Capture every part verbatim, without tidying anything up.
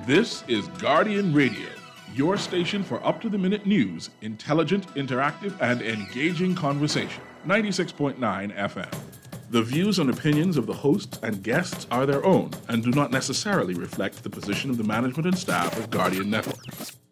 This is Guardian Radio, your station for up-to-the-minute news, intelligent, interactive, and engaging conversation. ninety-six point nine F M. The views and opinions of the hosts and guests are their own and do not necessarily reflect the position of the management and staff of Guardian Network.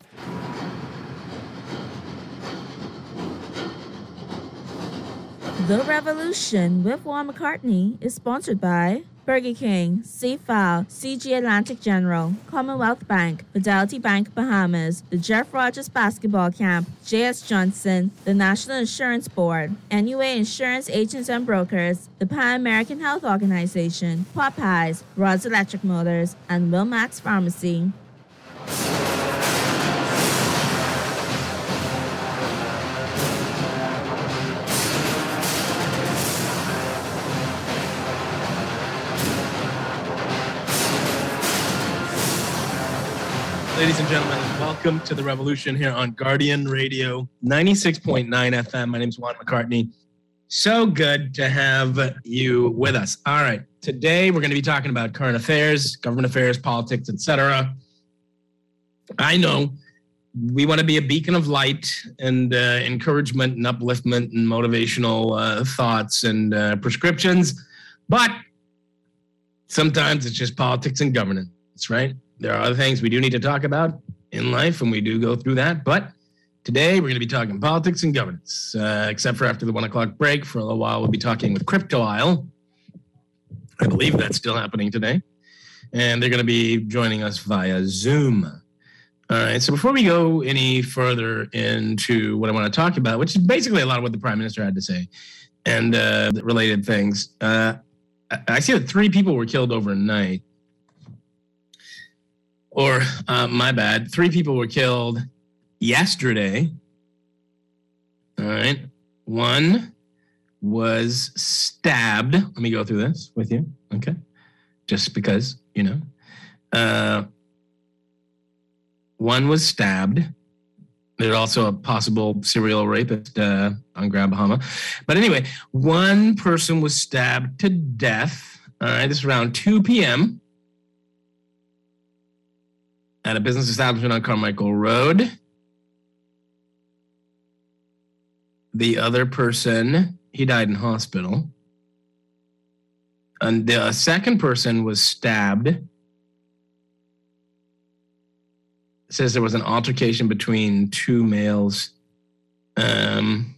The Revolution with Juan McCartney is sponsored by Burger King, C-File, C G Atlantic General, Commonwealth Bank, Fidelity Bank Bahamas, the Jeff Rogers Basketball Camp, J S Johnson, the National Insurance Board, N U A Insurance Agents and Brokers, the Pan American Health Organization, Popeyes, Rods Electric Motors, and Wilmax Pharmacy. Ladies and gentlemen, welcome to The Revolution here on Guardian Radio, ninety-six point nine F M. My name is Juan McCartney. So good to have you with us. All right, today we're going to be talking about current affairs, government affairs, politics, et cetera. I know we want to be a beacon of light and uh, encouragement and upliftment and motivational uh, thoughts and uh, prescriptions, but sometimes it's just politics and governance, right? There are other things we do need to talk about in life, and we do go through that. But today, we're going to be talking politics and governance, uh, except for after the one o'clock break. For a little while, we'll be talking with Crypto Isle. I believe that's still happening today. And they're going to be joining us via Zoom. All right, so before we go any further into what I want to talk about, which is basically a lot of what the Prime Minister had to say, and uh, related things, uh, I see that three people were killed overnight. Or, uh, my bad, three people were killed yesterday. All right. One was stabbed. Let me go through this with you. Okay. Just because, you know. Uh, one was stabbed. There's also a possible serial rapist uh, on Grand Bahama. But anyway, one person was stabbed to death. All right. This is around two p.m. at a business establishment on Carmichael Road. The other person, he died in hospital. And the second person was stabbed. It says there was an altercation between two males. Um,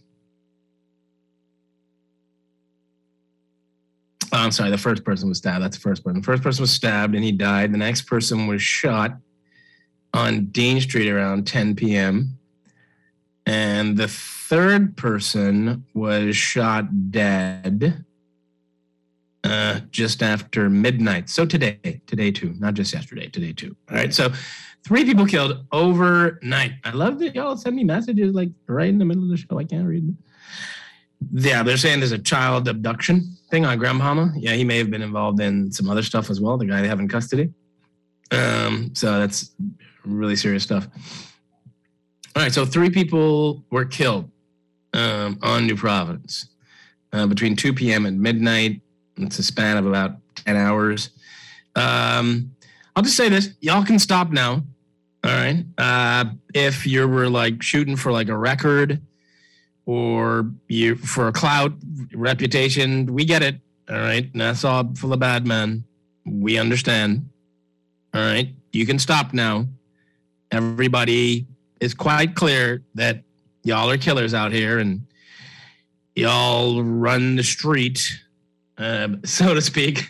oh, I'm sorry, the first person was stabbed. That's the first person. The first person was stabbed and he died. The next person was shot on Dean Street around ten p.m. And the third person was shot dead uh, just after midnight. So today, today too, not just yesterday, today too. All right, so three people killed overnight. I love that y'all send me messages like right in the middle of the show. I can't read them. Yeah, they're saying there's a child abduction thing on Grand Bahama. Yeah, he may have been involved in some other stuff as well, the guy they have in custody. Um, so that's really serious stuff. All right, so three people were killed um, on New Providence uh, between two p.m. and midnight. It's a span of about ten hours. Um, I'll just say this. Y'all can stop now. All right. Uh, if you were like shooting for like a record or you for a clout reputation, we get it. All right. And that's all for the bad man. We understand. All right. You can stop now. Everybody is quite clear that y'all are killers out here and y'all run the street, uh, so to speak.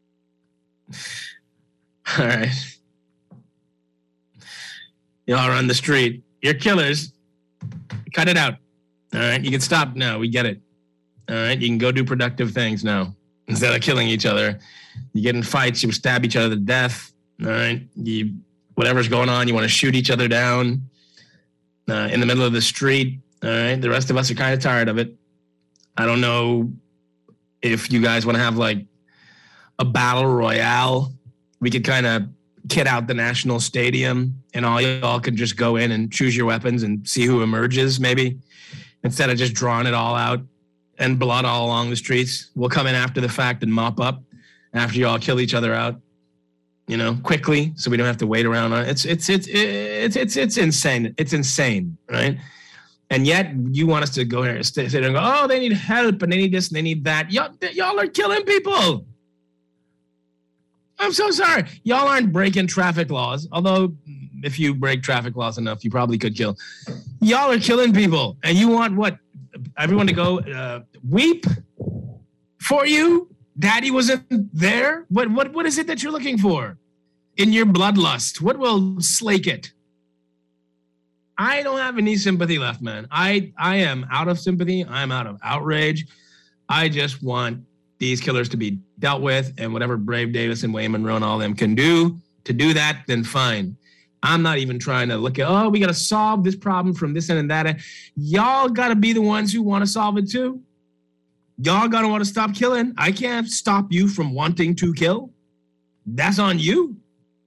All right. Y'all run the street. You're killers. Cut it out. All right. You can stop now. We get it. All right. You can go do productive things now instead of killing each other. You get in fights. You stab each other to death. All right. You, whatever's going on, you want to shoot each other down uh, in the middle of the street. All right. The rest of us are kind of tired of it. I don't know if you guys want to have like a battle royale. We could kind of kit out the National Stadium and all y'all could just go in and choose your weapons and see who emerges maybe instead of just drawing it all out and blood all along the streets. We'll come in after the fact and mop up after you all kill each other out. you know, quickly, so we don't have to wait around on it. It's it's it's it's it's it's insane. It's insane, right? And yet you want us to go here and sit there and go, oh, they need help and they need this and they need that. Y'all, y'all are killing people. I'm so sorry. Y'all aren't breaking traffic laws, although if you break traffic laws enough, you probably could kill. Y'all are killing people, and you want what? Everyone to go uh, weep for you? Daddy wasn't there? What what what is it that you're looking for in your bloodlust? What will slake it? I don't have any sympathy left, man. I, I am out of sympathy. I'm out of outrage. I just want these killers to be dealt with, and whatever Brave Davis and Wayne Monroe and all them can do to do that, then fine. I'm not even trying to look at, oh, we got to solve this problem from this end and that end. Y'all got to be the ones who want to solve it too. Y'all got to want to stop killing. I can't stop you from wanting to kill. That's on you.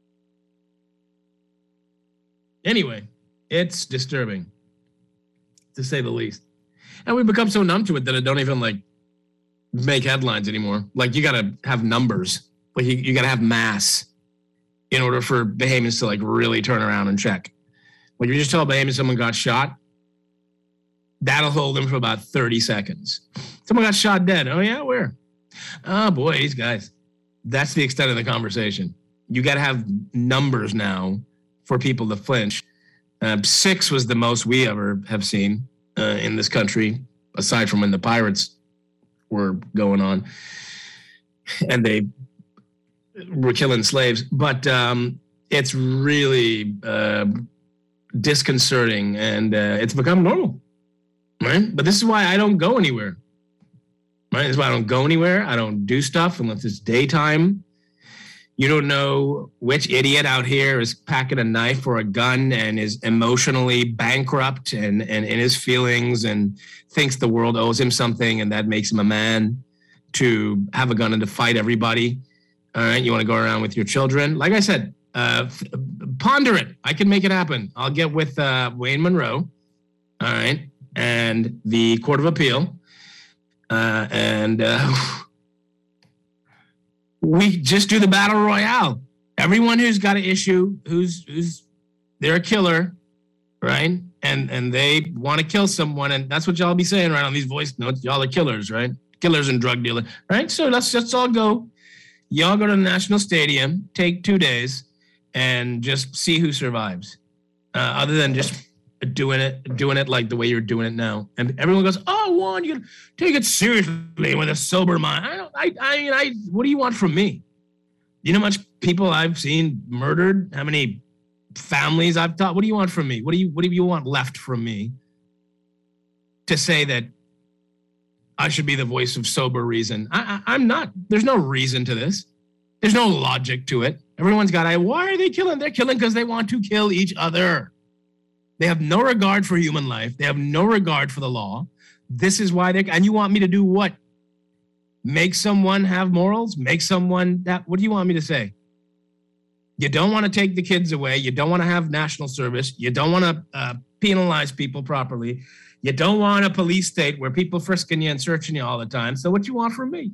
Anyway. It's disturbing, to say the least. And we've become so numb to it that it don't even, like, make headlines anymore. Like, you got to have numbers. Like, you, you got to have mass in order for Bahamians to, like, really turn around and check. Like, if you just tell Bahamians someone got shot, that'll hold them for about thirty seconds. Someone got shot dead. Oh, yeah, where? Oh, boy, these guys. That's the extent of the conversation. You got to have numbers now for people to flinch. Uh, six was the most we ever have seen uh, in this country, aside from when the pirates were going on and they were killing slaves. But um, it's really uh, disconcerting, and uh, it's become normal, right? But this is why I don't go anywhere, right? This is why I don't go anywhere. I don't do stuff unless it's daytime. You don't know which idiot out here is packing a knife or a gun and is emotionally bankrupt and, and in his feelings and thinks the world owes him something, and that makes him a man to have a gun and to fight everybody. All right, you want to go around with your children. Like I said, uh, f- ponder it. I can make it happen. I'll get with uh, Wayne Monroe, all right, and the Court of Appeal, uh, and... Uh, we just do the battle royale. Everyone who's got an issue, who's who's they're a killer, right? And and they want to kill someone, and that's what y'all be saying right on these voice notes. Y'all are killers, right? Killers and drug dealers, right? So let's just all go. Y'all go to the National Stadium, take two days, and just see who survives. Uh, other than just doing it, doing it like the way you're doing it now. And everyone goes, "Oh, Juan, you take it seriously with a sober mind." I don't. I. I mean, I. What do you want from me? You know how much people I've seen murdered? How many families I've taught? What do you want from me? What do you. What do you want left from me? To say that I should be the voice of sober reason. I, I, I'm not. There's no reason to this. There's no logic to it. Everyone's got. I. Why are they killing? They're killing because they want to kill each other. They have no regard for human life. They have no regard for the law. This is why they, and you want me to do what? Make someone have morals? Make someone that, what do you want me to say? You don't want to take the kids away. You don't want to have national service. You don't want to uh, penalize people properly. You don't want a police state where people frisking you and searching you all the time. So what you want from me?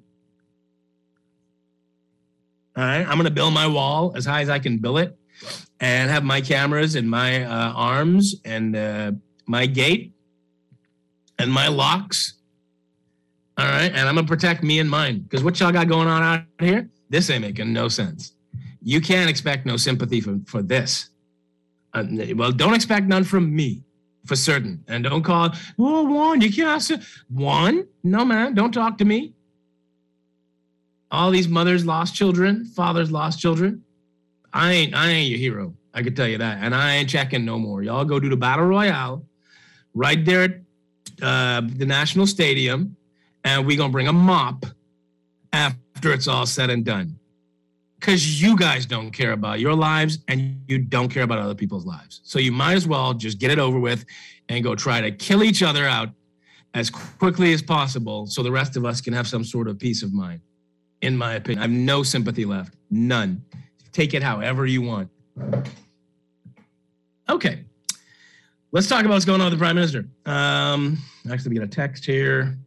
All right, I'm going to build my wall as high as I can build it, and have my cameras and my uh, arms and uh, my gate and my locks. All right. And I'm going to protect me and mine, because what y'all got going on out here, this ain't making no sense. You can't expect no sympathy for, for this. Uh, well, don't expect none from me for certain. And don't call, oh, Juan, you can't say, Juan? No, man, don't talk to me. All these mothers lost children, fathers lost children. I ain't I ain't your hero. I can tell you that. And I ain't checking no more. Y'all go do the battle royale right there at uh, the National Stadium, and we're going to bring a mop after it's all said and done. Because you guys don't care about your lives, and you don't care about other people's lives. So you might as well just get it over with and go try to kill each other out as quickly as possible so the rest of us can have some sort of peace of mind, in my opinion. I have no sympathy left. None. Take it however you want. Okay. Let's talk about what's going on with the Prime Minister. Um, actually, we get a text here.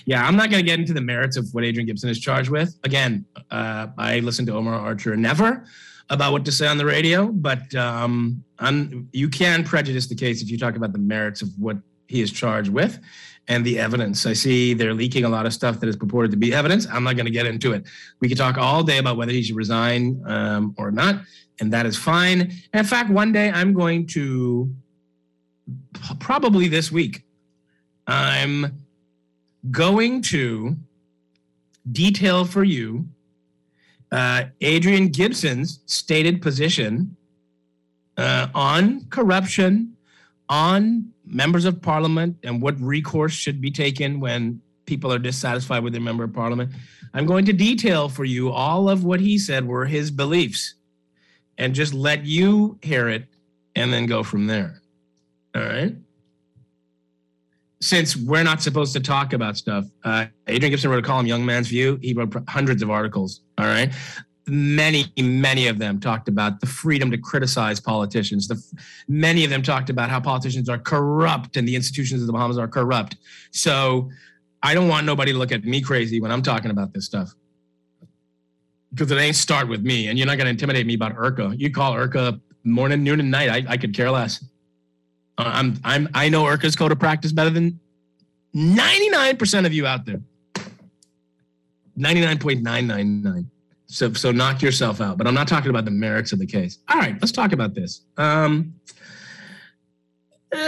Yeah, I'm not going to get into the merits of what Adrian Gibson is charged with. Again, uh, I listened to Omar Archer never about what to say on the radio, but um, I'm, you can prejudice the case if you talk about the merits of what he is charged with and the evidence. I see they're leaking a lot of stuff that is purported to be evidence. I'm not going to get into it. We could talk all day about whether he should resign um, or not, and that is fine. And in fact, one day I'm going to, probably this week, I'm going to detail for you uh, Adrian Gibson's stated position uh, on corruption, on members of parliament, and what recourse should be taken when people are dissatisfied with their member of parliament. I'm going to detail for you all of what he said were his beliefs and just let you hear it and then go from there. All right? Since we're not supposed to talk about stuff, uh, Adrian Gibson wrote a column, Young Man's View. He wrote hundreds of articles, all right? Many, many of them talked about the freedom to criticize politicians. The, many of them talked about how politicians are corrupt and the institutions of the Bahamas are corrupt. So I don't want nobody to look at me crazy when I'm talking about this stuff, because it ain't start with me, and you're not going to intimidate me about I R C A. You call I R C A morning, noon, and night. I, I could care less. I'm, I'm, I know I R C A's code of practice better than ninety-nine percent of you out there. ninety-nine point nine nine nine. So, so knock yourself out. But I'm not talking about the merits of the case. All right, let's talk about this. Um, uh,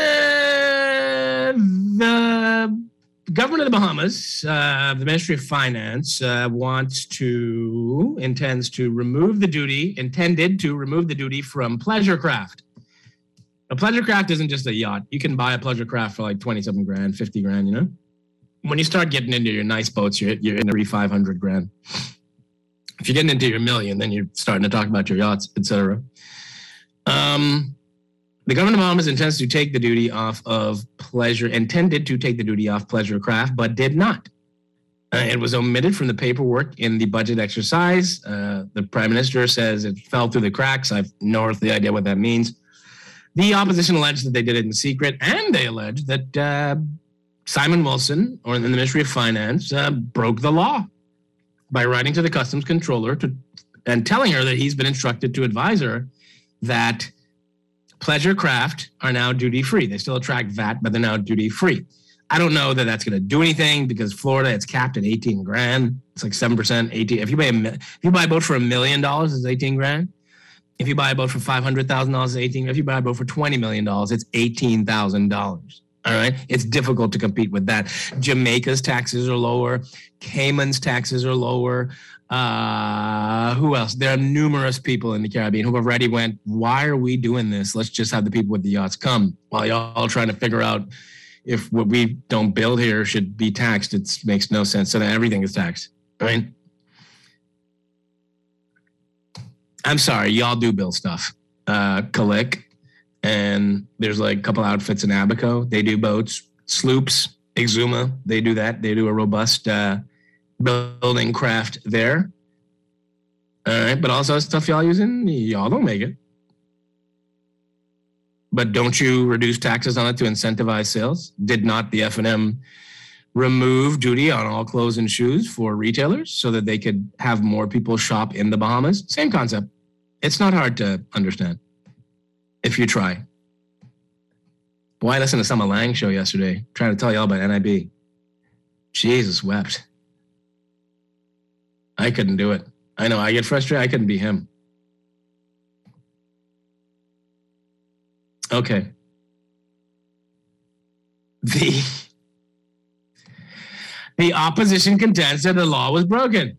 the government of the Bahamas, uh, the Ministry of Finance, uh, wants to, intends to remove the duty, intended to remove the duty from pleasure craft. A pleasure craft isn't just a yacht. You can buy a pleasure craft for like twenty something grand, fifty grand, you know? When you start getting into your nice boats, you're, you're in the five hundred grand. If you're getting into your million, then you're starting to talk about your yachts, et cetera. Um, the government of Bahamas intends to take the duty off of pleasure, intended to take the duty off pleasure craft, but did not. Uh, it was omitted from the paperwork in the budget exercise. Uh, the Prime Minister says it fell through the cracks. I have no earthly idea what that means. The opposition alleged that they did it in secret, and they alleged that uh, Simon Wilson, or in the Ministry of Finance, uh, broke the law by writing to the customs controller to, and telling her that he's been instructed to advise her that pleasure craft are now duty-free. They still attract V A T, but they're now duty-free. I don't know that that's going to do anything, because Florida, it's capped at eighteen grand. It's like seven percent, eighteen. If you buy a, if you buy a boat for a million dollars, it's eighteen grand. If you buy a boat for five hundred thousand dollars, it's eighteen. If you buy a boat for twenty million dollars, it's eighteen thousand dollars. All right. It's difficult to compete with that. Jamaica's taxes are lower. Cayman's taxes are lower. Uh, who else? There are numerous people in the Caribbean who already went, why are we doing this? Let's just have the people with the yachts come, while y'all trying to figure out if what we don't build here should be taxed. It makes no sense. So then everything is taxed, right? I'm sorry, y'all do build stuff. Uh, Kalik, and there's like a couple outfits in Abaco. They do boats, sloops, Exuma. They do that. They do a robust uh, building craft there. All right, but also stuff y'all using, y'all don't make it. But don't you reduce taxes on it to incentivize sales? Did not the F and M remove duty on all clothes and shoes for retailers so that they could have more people shop in the Bahamas? Same concept. It's not hard to understand if you try. Boy, I listened to Summer Lang show yesterday, trying to tell you all about N I B. Jesus wept. I couldn't do it. I know, I get frustrated. I couldn't be him. Okay. The, the opposition contends that the law was broken.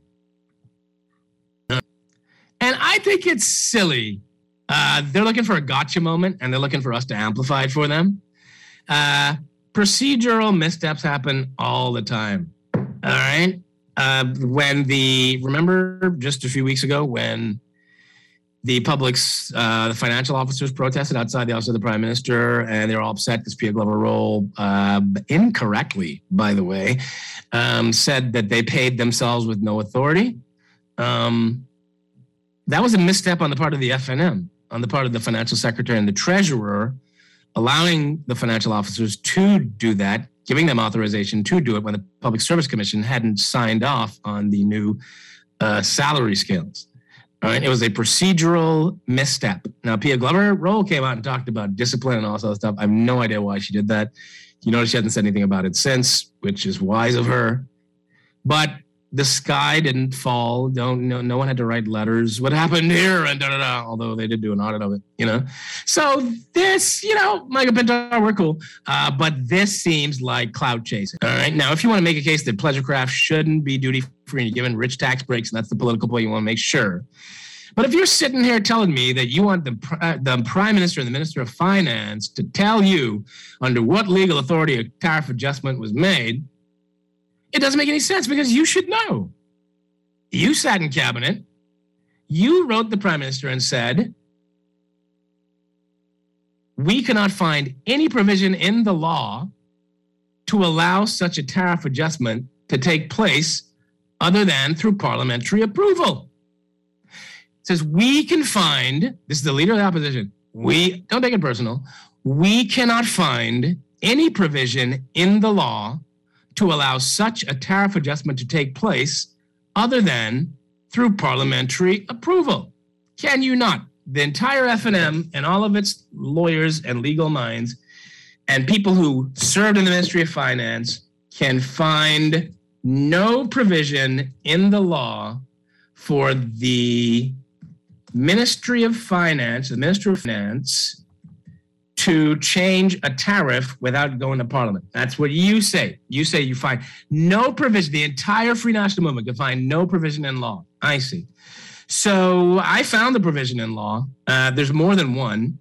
And I think it's silly. Uh, they're looking for a gotcha moment, and they're looking for us to amplify it for them. Uh, procedural missteps happen all the time. All right? Uh, when the, remember just a few weeks ago when the public's, uh, the financial officers protested outside the office of the Prime Minister, and they were all upset because Pia Glover Roll, uh, incorrectly, by the way, um, said that they paid themselves with no authority. Um, that was a misstep on the part of the F N M, on the part of the financial secretary and the treasurer, allowing the financial officers to do that giving them authorization to do it when the Public Service Commission hadn't signed off on the new uh, salary scales. All right, it was a procedural misstep. Now, Pia Glover-Roll came out and talked about discipline and all this other stuff. I have no idea why she did that. You notice she hasn't said anything about it since, which is wise of her. But the sky didn't fall. Don't no, no one had to write letters. What happened here? And da da da. Although they did do an audit of it, you know. So this, you know, Michael Pintar, we're cool. Uh, but this seems like clout chasing. All right. Now, if you want to make a case that pleasure craft shouldn't be duty free and you're given rich tax breaks, and that's the political point you want to make sure. But if you're sitting here telling me that you want the uh, the Prime Minister and the Minister of Finance to tell you under what legal authority a tariff adjustment was made, it doesn't make any sense because you should know. You sat in cabinet. You wrote the Prime Minister and said, we cannot find any provision in the law to allow such a tariff adjustment to take place other than through parliamentary approval. It says we can find, this is the leader of the opposition, we, don't take it personal, we cannot find any provision in the law to allow such a tariff adjustment to take place other than through parliamentary approval. Can you not? The entire F N M and all of its lawyers and legal minds and people who served in the Ministry of Finance can find no provision in the law for the Ministry of Finance, the Minister of Finance, to change a tariff without going to Parliament. That's what you say. You say you find no provision. The entire Free National Movement can find no provision in law. I see. So I found the provision in law. Uh, there's more than one.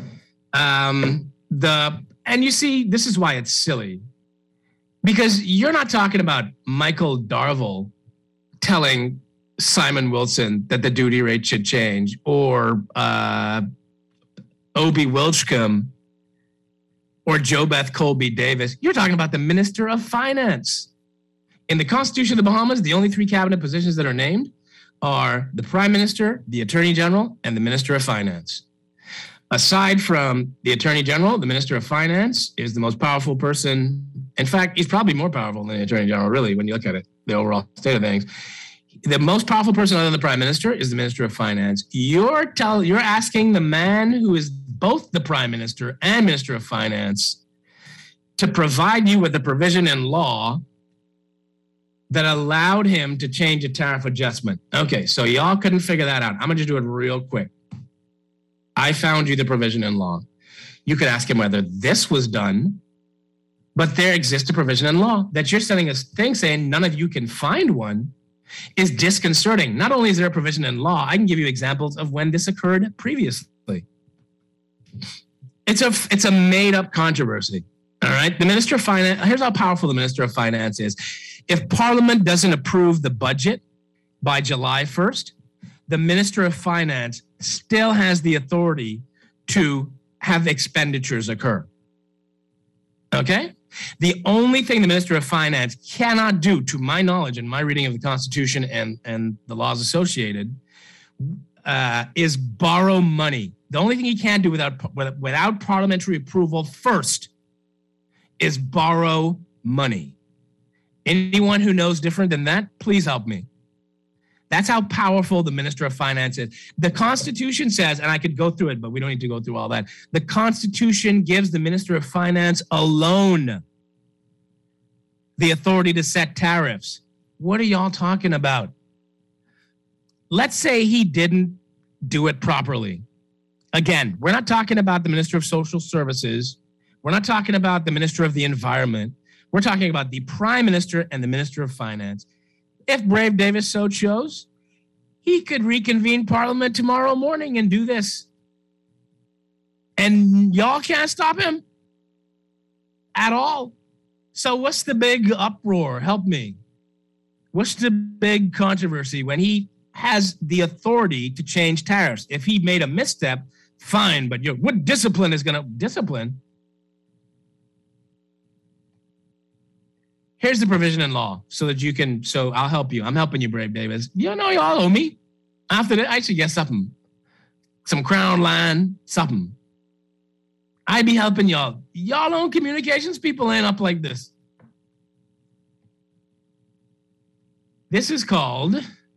Um, the and you see, this is why it's silly. Because you're not talking about Michael Darville telling Simon Wilson that the duty rate should change, or uh, Obie Wilchcombe, or JoBeth Colby Davis. You're talking about the Minister of Finance. In the Constitution of the Bahamas, the only three cabinet positions that are named are the Prime Minister, the Attorney General, and the Minister of Finance. Aside from the Attorney General, the Minister of Finance is the most powerful person. In fact, he's probably more powerful than the Attorney General, really, when you look at it, the overall state of things. The most powerful person other than the Prime Minister is the Minister of Finance. You're tell, you're asking the man who is both the Prime Minister and Minister of Finance to provide you with a provision in law that allowed him to change a tariff adjustment. Okay, so y'all couldn't figure that out. I'm gonna just do it real quick. I found you the provision in law. You could ask him whether this was done, but there exists a provision in law that you're sending a thing saying none of you can find one is disconcerting. Not only is there a provision in law, I can give you examples of when this occurred previously. It's a it's a made up controversy. All right. The Minister of Finance, here's how powerful the Minister of Finance is. If Parliament doesn't approve the budget by July first, the Minister of Finance still has the authority to have expenditures occur. Okay? The only thing the Minister of Finance cannot do, to my knowledge and my reading of the Constitution and, and the laws associated, uh, is borrow money. The only thing he can do without, without parliamentary approval first is borrow money. Anyone who knows different than that, please help me. That's how powerful the Minister of Finance is. The Constitution says, and I could go through it, but we don't need to go through all that. The Constitution gives the Minister of Finance alone the authority to set tariffs. What are y'all talking about? Let's say he didn't do it properly. Again, we're not talking about the Minister of Social Services. We're not talking about the Minister of the Environment. We're talking about the Prime Minister and the Minister of Finance. If Brave Davis so chose, he could reconvene Parliament tomorrow morning and do this. And y'all can't stop him at all. So what's the big uproar? Help me. What's the big controversy when he has the authority to change tariffs? If he made a misstep, fine, but you know, what discipline is going to discipline? Here's the provision in law so that you can, so I'll help you. I'm helping you, Brave Davis. You know, y'all owe me. After that, I should get something. Some crown line, something. I be helping y'all. Y'all own communications people ain't up like this. This is called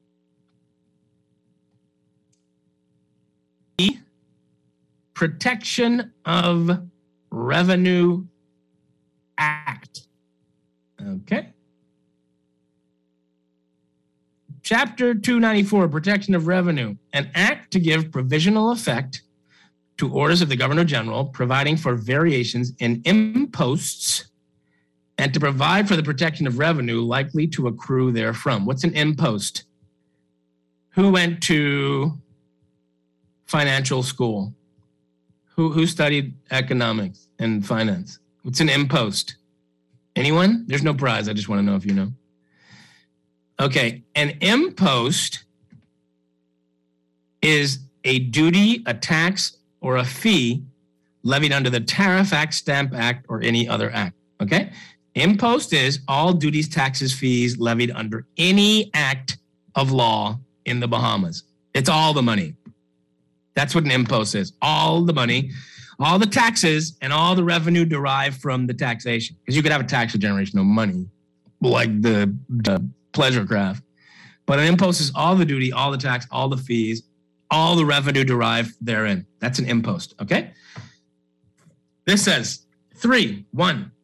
the Protection of Revenue Act. Okay. Chapter two ninety-four, Protection of Revenue, an act to give provisional effect to orders of the Governor General, providing for variations in imposts and to provide for the protection of revenue likely to accrue therefrom. What's an impost? Who went to financial school? Who, who studied economics and finance? What's an impost? Anyone? There's no prize. I just want to know if you know. Okay, an impost is a duty, a tax, or a fee levied under the Tariff Act, Stamp Act, or any other act, okay? Impost is all duties, taxes, fees levied under any act of law in the Bahamas. It's all the money. That's what an impost is, all the money, all the taxes, and all the revenue derived from the taxation. Because you could have a tax generation of money, like the, the pleasure craft. But an impost is all the duty, all the tax, all the fees, all the revenue derived therein. That's an impost, okay? This says, three, one,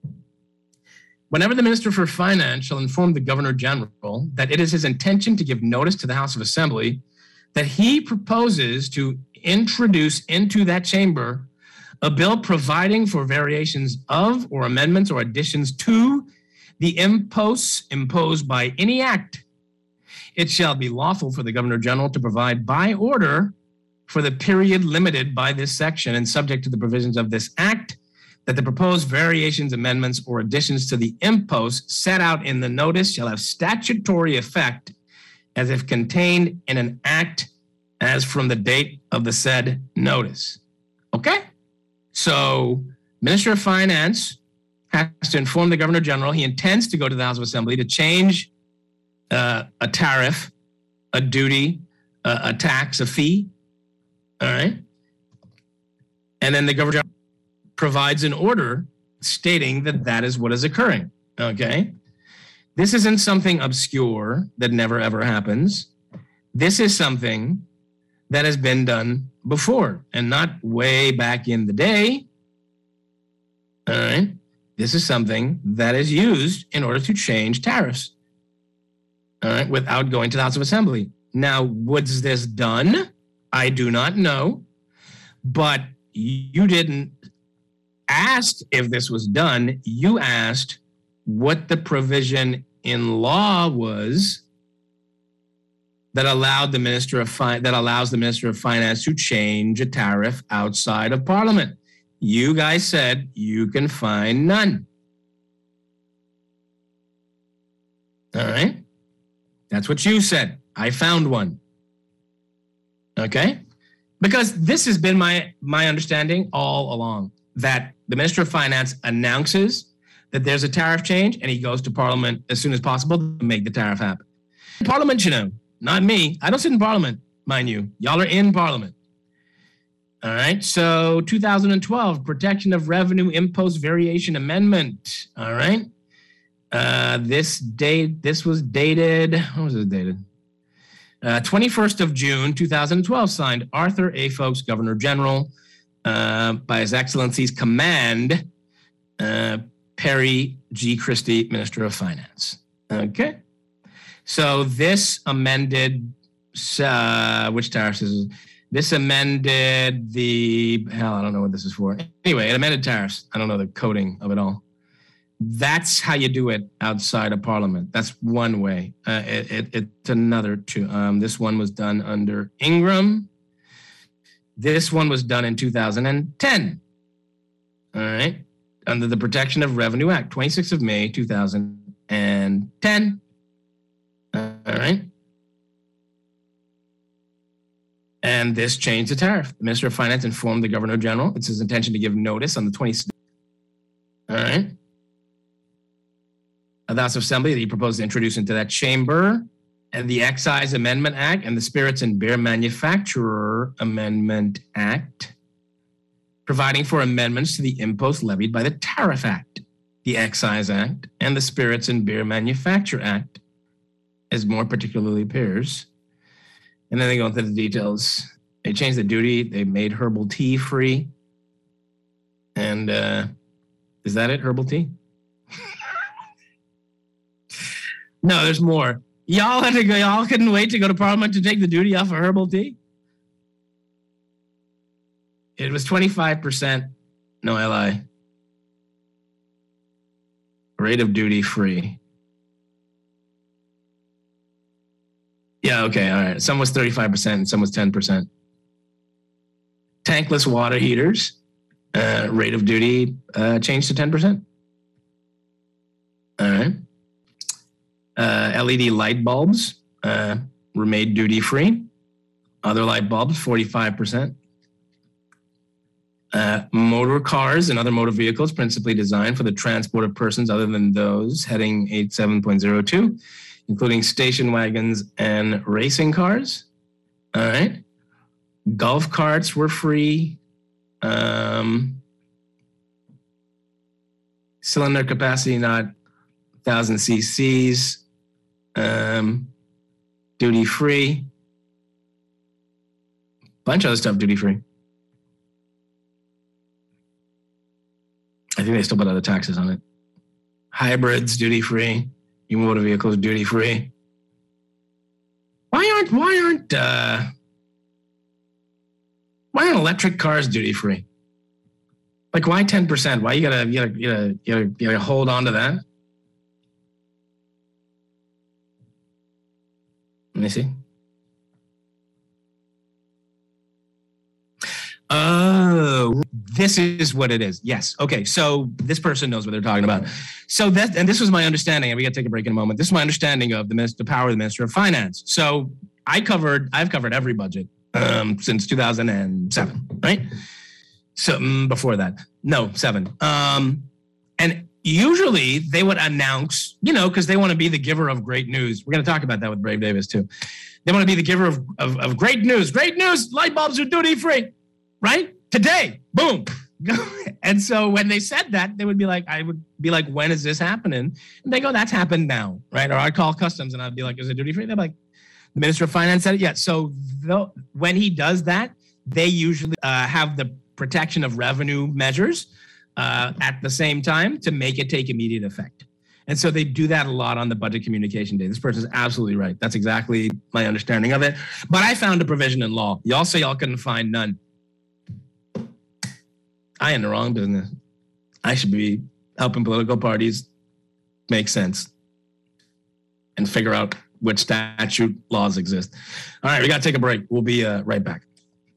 whenever the Minister for Finance shall inform the Governor General that it is his intention to give notice to the House of Assembly that he proposes to introduce into that chamber a bill providing for variations of or amendments or additions to the imposts imposed by any act, it shall be lawful for the Governor General to provide by order for the period limited by this section and subject to the provisions of this act that the proposed variations, amendments, or additions to the imposts set out in the notice shall have statutory effect as if contained in an act as from the date of the said notice. Okay? So, Minister of Finance has to inform the Governor General he intends to go to the House of Assembly to change uh, a tariff, a duty, uh, a tax, a fee. All right? And then the Governor General provides an order stating that that is what is occurring. Okay? This isn't something obscure that never ever happens. This is something that has been done before and not way back in the day. All right? This is something that is used in order to change tariffs, all right, without going to the House of Assembly. Now, was this done? I do not know, but you didn't ask if this was done. You asked what the provision in law was that allowed the Minister of Fi- that allows the Minister of Finance to change a tariff outside of Parliament. You guys said you can find none. All right? That's what you said. I found one. Okay? Because this has been my, my understanding all along, that the Minister of Finance announces that there's a tariff change and he goes to Parliament as soon as possible to make the tariff happen. Parliament, you know, not me. I don't sit in Parliament, mind you. Y'all are in Parliament. All right, so two thousand twelve, Protection of Revenue Impost Variation Amendment. All right, uh, this date, this was dated, what was it dated? Uh, twenty-first of June, two thousand twelve, signed Arthur A. Foulkes, Governor General, uh, by His Excellency's command, uh, Perry G. Christie, Minister of Finance. Okay, so this amended, uh, which tariffs is it? This amended the, hell, I don't know what this is for. Anyway, it amended tariffs. I don't know the coding of it all. That's how you do it outside of Parliament. That's one way. Uh, it, it, it's another two. Um, this one was done under Ingram. This one was done in two thousand ten. All right. Under the Protection of Revenue Act, twenty-sixth of May, two thousand ten. All right. And this changed the tariff. The Minister of Finance informed the Governor General it's his intention to give notice on the twenty-sixth. All right. Of the House of Assembly that he proposed to introduce into that chamber, and the Excise Amendment Act and the Spirits and Beer Manufacturer Amendment Act, providing for amendments to the impost levied by the Tariff Act, the Excise Act, and the Spirits and Beer Manufacture Act, as more particularly appears. And then they go into the details. They changed the duty. They made herbal tea free. And uh, is that it, herbal tea? No, there's more. Y'all had to go, y'all couldn't wait to go to Parliament to take the duty off of herbal tea? It was twenty-five percent, no I lie. Rate of duty free. Yeah, okay, all right. Some was thirty-five percent and some was ten percent. Tankless water heaters, uh, rate of duty uh, changed to ten percent. All right. Uh, L E D light bulbs uh, were made duty free. Other light bulbs, forty-five percent. Uh, motor cars and other motor vehicles principally designed for the transport of persons other than those heading eighty-seven point oh two, including station wagons and racing cars. All right. Golf carts were free. Um, cylinder capacity not one thousand cc's. Um, duty free. Bunch of other stuff duty free. I think they still put other taxes on it. Hybrids, duty free. New motor vehicles, duty free. Why aren't why aren't uh, why aren't electric cars duty free? Like why ten percent? Why you gotta you gotta you gotta, you gotta, you gotta hold on to that? Let me see. Oh, this is what it is. Yes. Okay. So this person knows what they're talking about. So that, and this was my understanding, and we got to take a break in a moment. This is my understanding of the, minister, the power of the Minister of Finance. So I covered, I've covered every budget um, since two thousand seven, right? So um, before that, no, seven. Um, and usually they would announce, you know, because they want to be the giver of great news. We're going to talk about that with Brave Davis too. They want to be the giver of, of, of great news. Great news, light bulbs are duty free. Right? Today, boom. And so when they said that, they would be like, I would be like, when is this happening? And they go, that's happened now, right? Or I'd call customs and I'd be like, is it duty free? They're like, the Minister of Finance said it yet. So the, when he does that, they usually uh, have the protection of revenue measures uh, at the same time to make it take immediate effect. And so they do that a lot on the budget communication day. This person's absolutely right. That's exactly my understanding of it. But I found a provision in law. Y'all say y'all couldn't find none. I in the wrong business. I should be helping political parties make sense and figure out which statute laws exist. All right, we got to take a break. We'll be uh, right back.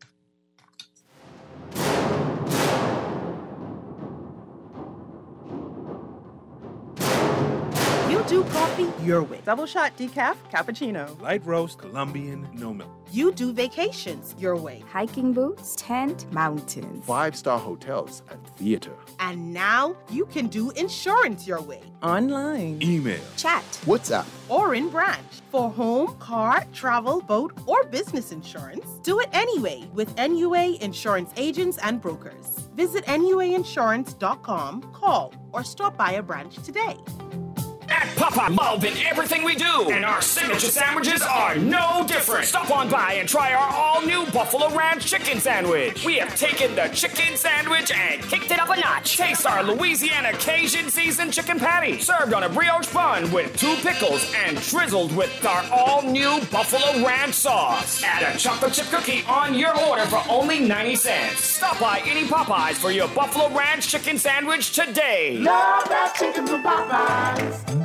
You do coffee your way. Double shot decaf, cappuccino. Light roast, Colombian, no milk. You do vacations your way. Hiking boots, tent, mountains. Five-star hotels and theater. And now you can do insurance your way. Online. Email. Chat. WhatsApp. Or in branch. For home, car, travel, boat, or business insurance, do it anyway with N U A Insurance Agents and Brokers. Visit N U A insurance dot com, call, or stop by a branch today. At Popeye, loving everything we do, and our signature sandwiches are no different. Stop on by and try our all-new Buffalo Ranch Chicken Sandwich. We have taken the chicken sandwich and kicked it up a notch. Taste our Louisiana Cajun seasoned chicken patty, served on a brioche bun with two pickles and drizzled with our all-new Buffalo Ranch sauce. Add a chocolate chip cookie on your order for only ninety cents. Stop by any Popeyes for your Buffalo Ranch Chicken Sandwich today. Love that chicken from Popeyes.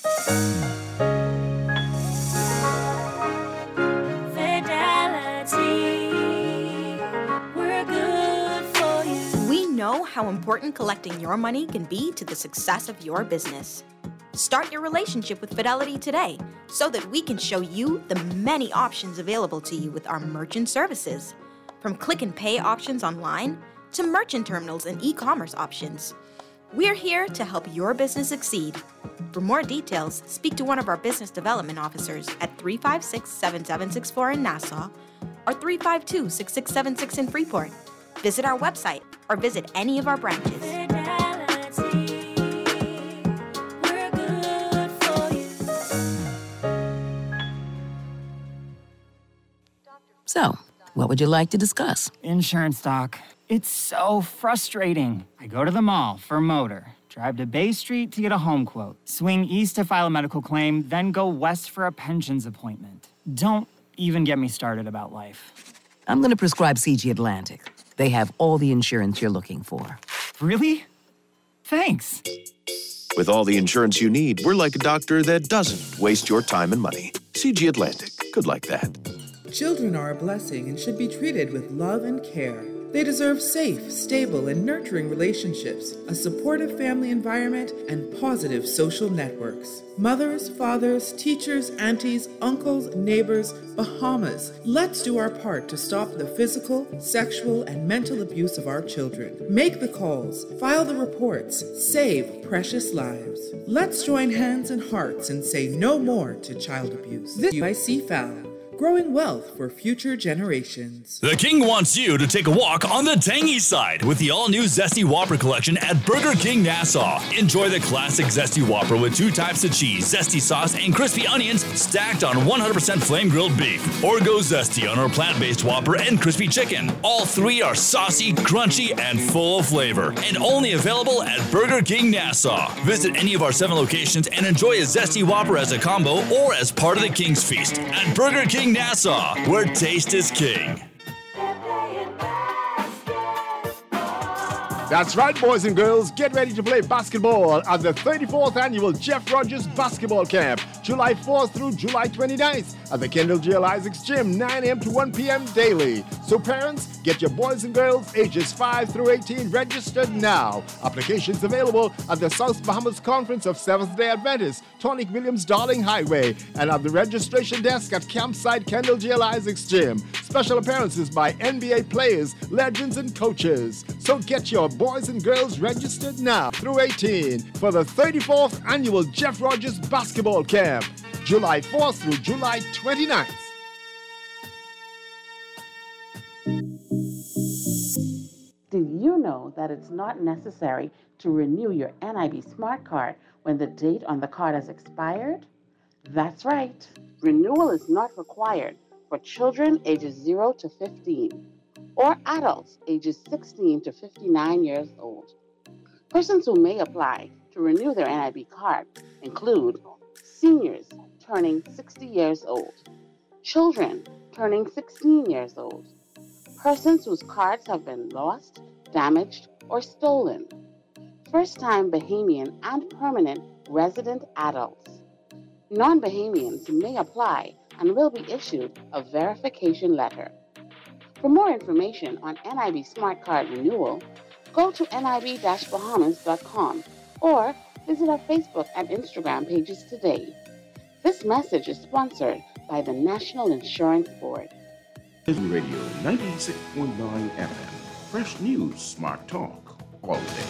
We know how important collecting your money can be to the success of your business. Start your relationship with Fidelity today so that we can show you the many options available to you with our merchant services. From click and pay options online to merchant terminals and e-commerce options. We're here to help your business succeed. For more details, speak to one of our business development officers at three five six, seven seven six four in Nassau or three five two, six six seven six in Freeport. Visit our website or visit any of our branches. Fidelity, we're good for you. So, what would you like to discuss? Insurance, doc. It's so frustrating. I go to the mall for motor, drive to Bay Street to get a home quote, swing east to file a medical claim, then go west for a pensions appointment. Don't even get me started about life. I'm going to prescribe C G Atlantic. They have all the insurance you're looking for. Really? Thanks. With all the insurance you need, we're like a doctor that doesn't waste your time and money. C G Atlantic. Good like that. Children are a blessing and should be treated with love and care. They deserve safe, stable, and nurturing relationships, a supportive family environment, and positive social networks. Mothers, fathers, teachers, aunties, uncles, neighbors, Bahamas, let's do our part to stop the physical, sexual, and mental abuse of our children. Make the calls, file the reports, save precious lives. Let's join hands and hearts and say no more to child abuse. This is by C F A L. Growing wealth for future generations. The King wants you to take a walk on the tangy side with the all-new Zesty Whopper collection at Burger King Nassau. Enjoy the classic Zesty Whopper with two types of cheese, zesty sauce, and crispy onions stacked on one hundred percent flame-grilled beef. Or go zesty on our plant-based Whopper and crispy chicken. All three are saucy, crunchy, and full of flavor. And only available at Burger King Nassau. Visit any of our seven locations and enjoy a Zesty Whopper as a combo or as part of the King's Feast at Burger King Nassau, where taste is king. That's right, boys and girls. Get ready to play basketball at the thirty-fourth Annual Jeff Rogers Basketball Camp, July fourth through July twenty-ninth at the Kendall J L Isaacs Gym, nine a.m. to one p.m. daily. So parents, get your boys and girls ages five through eighteen registered now. Applications available at the South Bahamas Conference of Seventh-day Adventists, Tonic Williams Darling Highway, and at the registration desk at Campsite Kendall J L Isaacs Gym. Special appearances by N B A players, legends, and coaches. So get your boys and girls registered now through eighteen for the thirty-fourth Annual Jeff Rogers Basketball Camp, July fourth through July twenty-ninth. Did you know that it's not necessary to renew your N I B Smart Card when the date on the card has expired? That's right. Renewal is not required for children ages zero to fifteen or adults ages sixteen to fifty-nine years old. Persons who may apply to renew their N I B card include seniors turning sixty years old, children turning sixteen years old, persons whose cards have been lost, damaged, or stolen, first-time Bahamian and permanent resident adults. Non-Bahamians may apply and will be issued a verification letter. For more information on N I B Smart Card renewal, go to N I B Bahamas dot com or visit our Facebook and Instagram pages today. This message is sponsored by the National Insurance Board. Radio ninety-six point nine F M. Fresh news, smart talk, all day.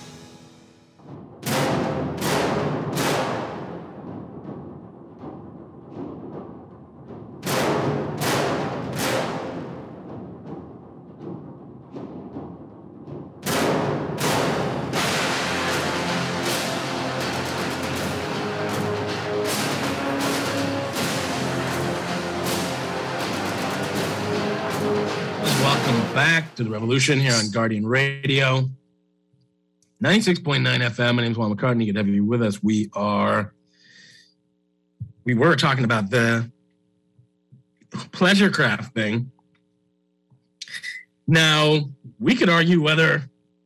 Back to the revolution here on Guardian Radio, ninety-six point nine F M. My name is Juan McCartney. Good to have you with us. We are, we were talking about the pleasure craft thing. Now, we could argue whether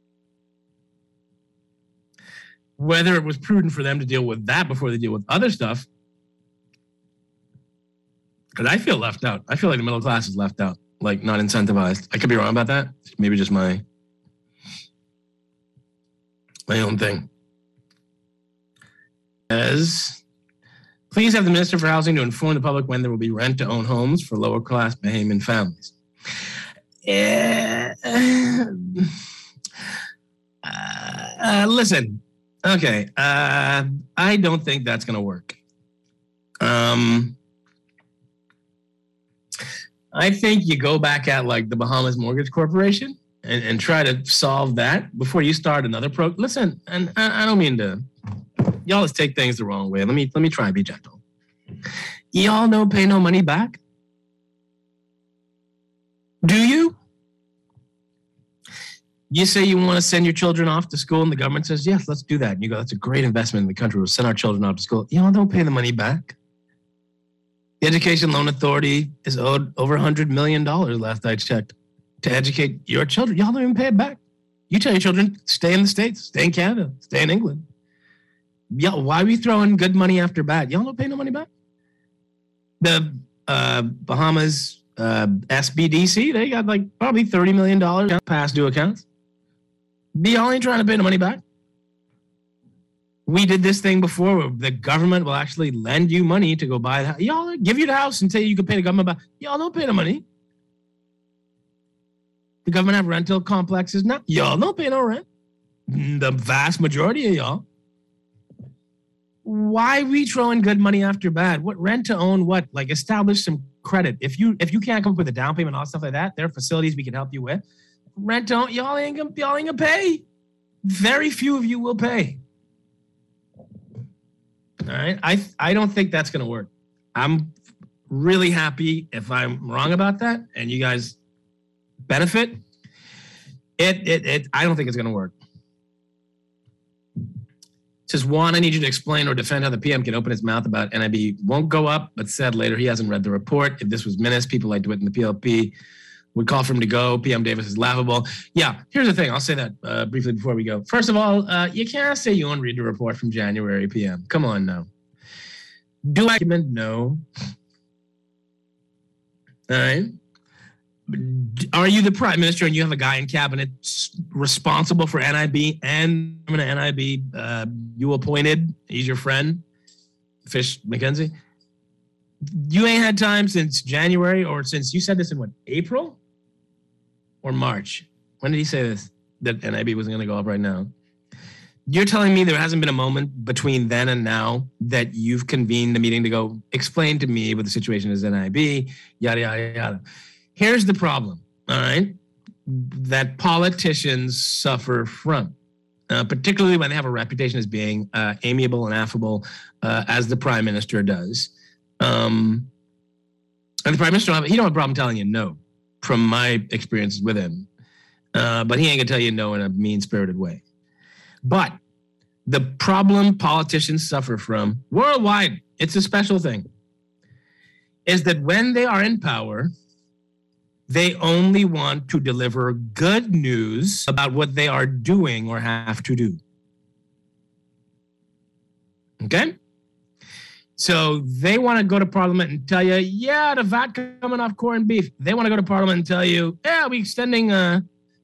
whether it was prudent for them to deal with that before they deal with other stuff. Because I feel left out. I feel like the middle class is left out. Like not incentivized. I could be wrong about that. Maybe just my my own thing. As please have the Minister for Housing to inform the public when there will be rent-to-own homes for lower-class Bahamian families. Uh, uh, listen, okay. Uh, I don't think that's going to work. Um. I think you go back at like the Bahamas Mortgage Corporation and, and try to solve that before you start another pro. Listen, and I, I don't mean to, y'all let's take things the wrong way. Let me let me try and be gentle. Y'all don't pay no money back. Do you? You say you want to send your children off to school and the government says, yes, let's do that. And you go, that's a great investment in the country. We'll send our children off to school. Y'all don't pay the money back. The Education Loan Authority is owed over one hundred million dollars last I checked to educate your children. Y'all don't even pay it back. You tell your children, stay in the States, stay in Canada, stay in England. Y'all, why are we throwing good money after bad? Y'all don't pay no money back. The uh, Bahamas uh, S B D C, they got like probably thirty million dollars past due accounts. Y'all ain't trying to pay the money back. We did this thing before where the government will actually lend you money to go buy the house. Y'all give you the house and say you can pay the government back. Y'all don't pay the money. The government have rental complexes now. Y'all don't pay no rent. The vast majority of y'all. Why we throwing good money after bad? What rent to own what? Like establish some credit. If you if you can't come up with a down payment and all stuff like that, there are facilities we can help you with. Rent to own, y'all ain't gonna y'all ain't gonna pay. Very few of you will pay. All right. I I don't think that's gonna work. I'm really happy if I'm wrong about that and you guys benefit. It it it I don't think it's gonna work. Says, Juan, I need you to explain or defend how the P M can open his mouth about N I B won't go up, but said later he hasn't read the report. If this was minutes, people like DeWitt and the P L P would call for him to go. P M Davis is laughable. Yeah, here's the thing. I'll say that uh, briefly before we go. First of all, uh, you can't say you won't read the report from January P M. Come on now. Do I recommend? No. All right. Are you the prime minister and you have a guy in cabinet responsible for N I B and N I B uh, you appointed? He's your friend, Fish McKenzie. You ain't had time since January or since you said this in what, April or March? When did he say this, that N I B wasn't going to go up right now? You're telling me there hasn't been a moment between then and now that you've convened a meeting to go explain to me what the situation is in N I B, yada, yada, yada. Here's the problem, all right, that politicians suffer from, uh, particularly when they have a reputation as being uh, amiable and affable, uh, as the prime minister does. Um, and the prime minister, he don't have a problem telling you no, from my experiences with him. Uh, but he ain't gonna tell you no in a mean-spirited way. But the problem politicians suffer from worldwide, it's a special thing, is that when they are in power, they only want to deliver good news about what they are doing or have to do. Okay? So they want to go to Parliament and tell you, yeah, the V A T coming off corned beef. They want to go to Parliament and tell you, yeah, we're extending uh,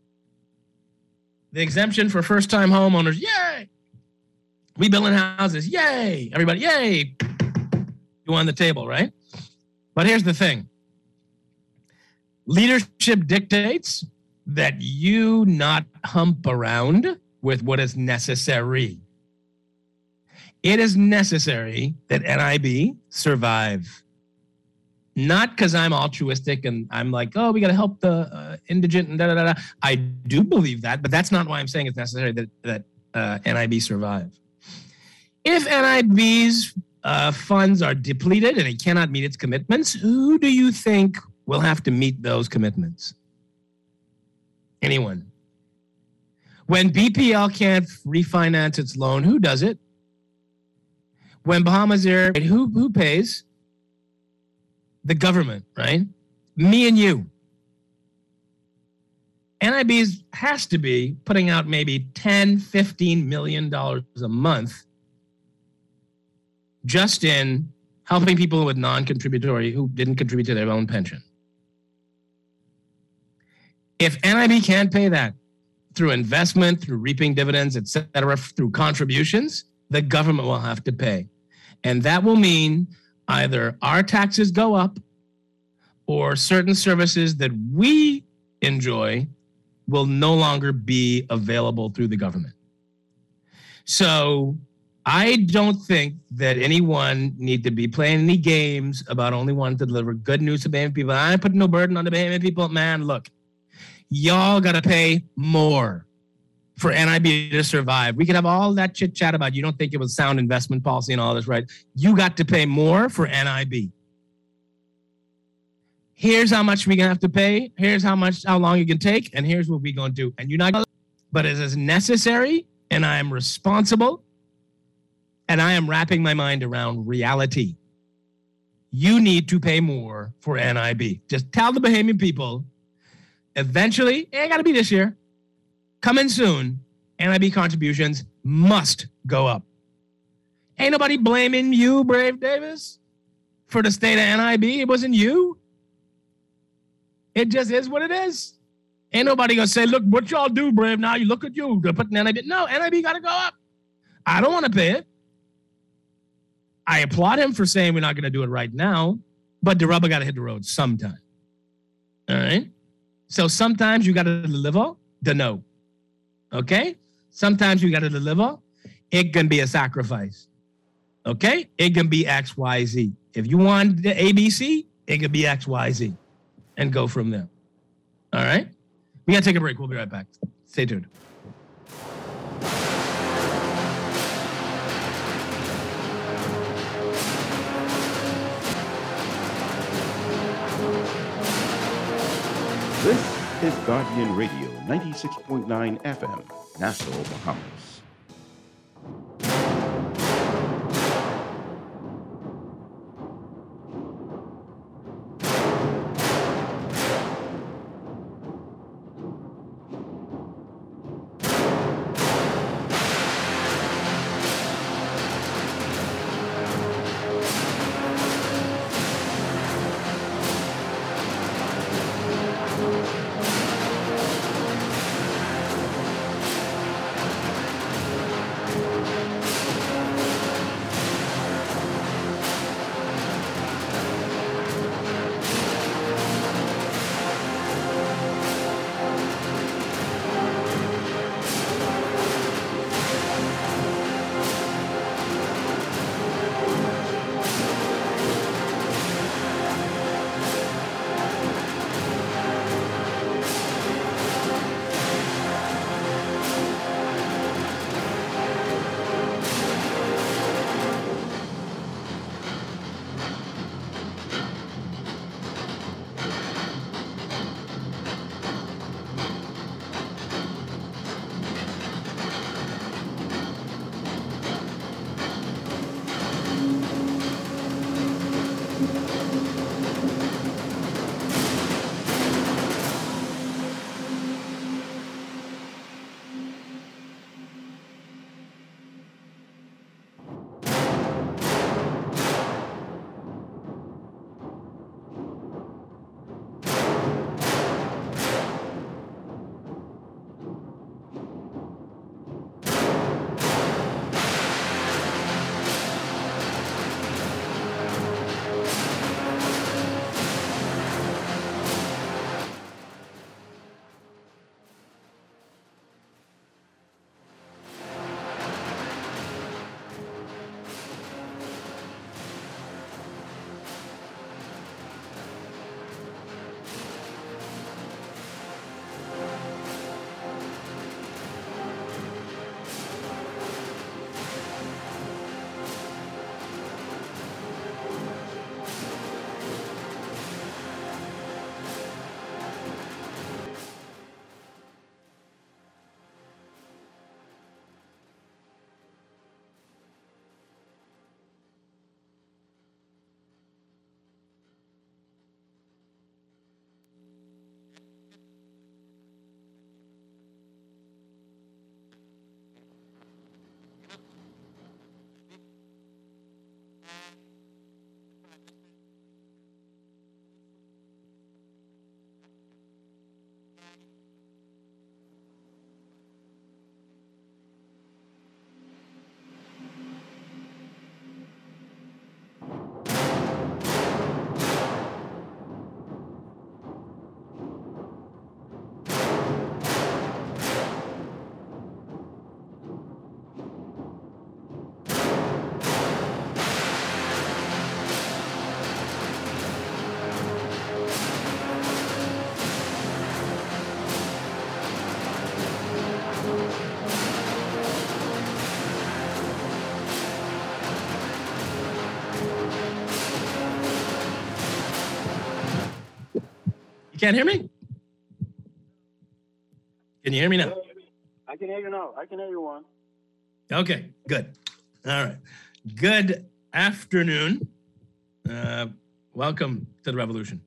the exemption for first-time homeowners. Yay! We building houses. Yay! Everybody, yay! You on the table, right? But here's the thing. Leadership dictates that you not hump around with what is necessary. It is necessary that N I B survive. Not because I'm altruistic and I'm like, oh, we got to help the uh, indigent and da da da. I do believe that, but that's not why I'm saying it's necessary that, that uh, N I B survive. If N I B's uh, funds are depleted and it cannot meet its commitments, who do you think will have to meet those commitments? Anyone. When B P L can't refinance its loan, who does it? When Bahamas Air, who, who pays? The government, right? Me and you. N I B has to be putting out maybe ten, fifteen million dollars a month just in helping people with non-contributory who didn't contribute to their own pension. If N I B can't pay that through investment, through reaping dividends, et cetera, through contributions, the government will have to pay. And that will mean either our taxes go up or certain services that we enjoy will no longer be available through the government. So I don't think that anyone need to be playing any games about only wanting to deliver good news to Bahamian people. I ain't putting no burden on the Bahamian people. Man, look, y'all got to pay more for N I B to survive. We could have all that chit chat about you don't think it was sound investment policy and all this, right? You got to pay more for N I B. here's how much we're going to have to pay. Here's how much, how long you can take. And here's what we're going to do. And you're not going to, but it is necessary. And I am responsible. And I am wrapping my mind around reality. You need to pay more for N I B. Just tell the Bahamian people, eventually, it ain't got to be this year, coming soon, N I B contributions must go up. Ain't nobody blaming you, Brave Davis, for the state of N I B. It wasn't you. It just is what it is. Ain't nobody going to say, look, what y'all do, Brave, now you look at you. They're putting N I B. No, N I B got to go up. I don't want to pay it. I applaud him for saying we're not going to do it right now, but the rubber got to hit the road sometime. All right? So sometimes you got to deliver the no. Okay? Sometimes you got to deliver. It can be a sacrifice. Okay? It can be X, Y, Z. If you want the A B C, it can be X, Y, Z. And go from there. All right? We got to take a break. We'll be right back. Stay tuned. This is Guardian Radio, ninety-six point nine F M, Nassau, Bahamas. can't hear me? Can you hear me now? I can hear you now. I can hear you, Juan. Okay, good. All right. Good afternoon. Uh, welcome to the revolution.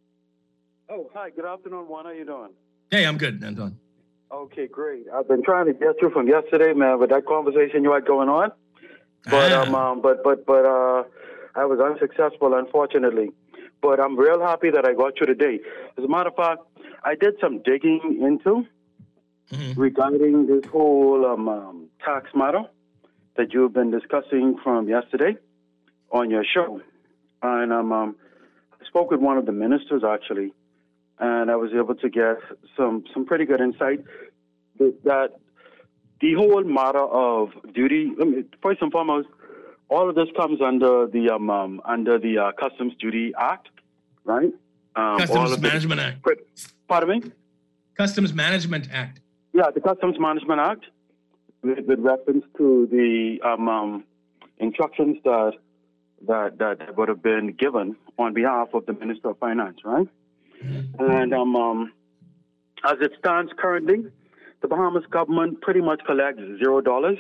Oh, hi. Good afternoon, Juan. How you doing? Hey, I'm good, Anton. Okay, great. I've been trying to get you from yesterday, man, with that conversation you had going on. But Ah. um, um but but but uh, I was unsuccessful, unfortunately. But I'm real happy that I got you today. As a matter of fact, I did some digging into mm-hmm. regarding this whole um, um, tax matter that you've been discussing from yesterday on your show. And um, um, I spoke with one of the ministers, actually, and I was able to get some, some pretty good insight that, that the whole matter of duty, I mean, first and foremost, all of this comes under the um, um, under the uh, Customs Duty Act, right? Um, Customs Management the, Act. Pardon me? Customs Management Act. Yeah, the Customs Management Act, with, with reference to the um, um, instructions that, that that would have been given on behalf of the Minister of Finance, right? Mm-hmm. And um, um, as it stands currently, the Bahamas government pretty much collects zero dollars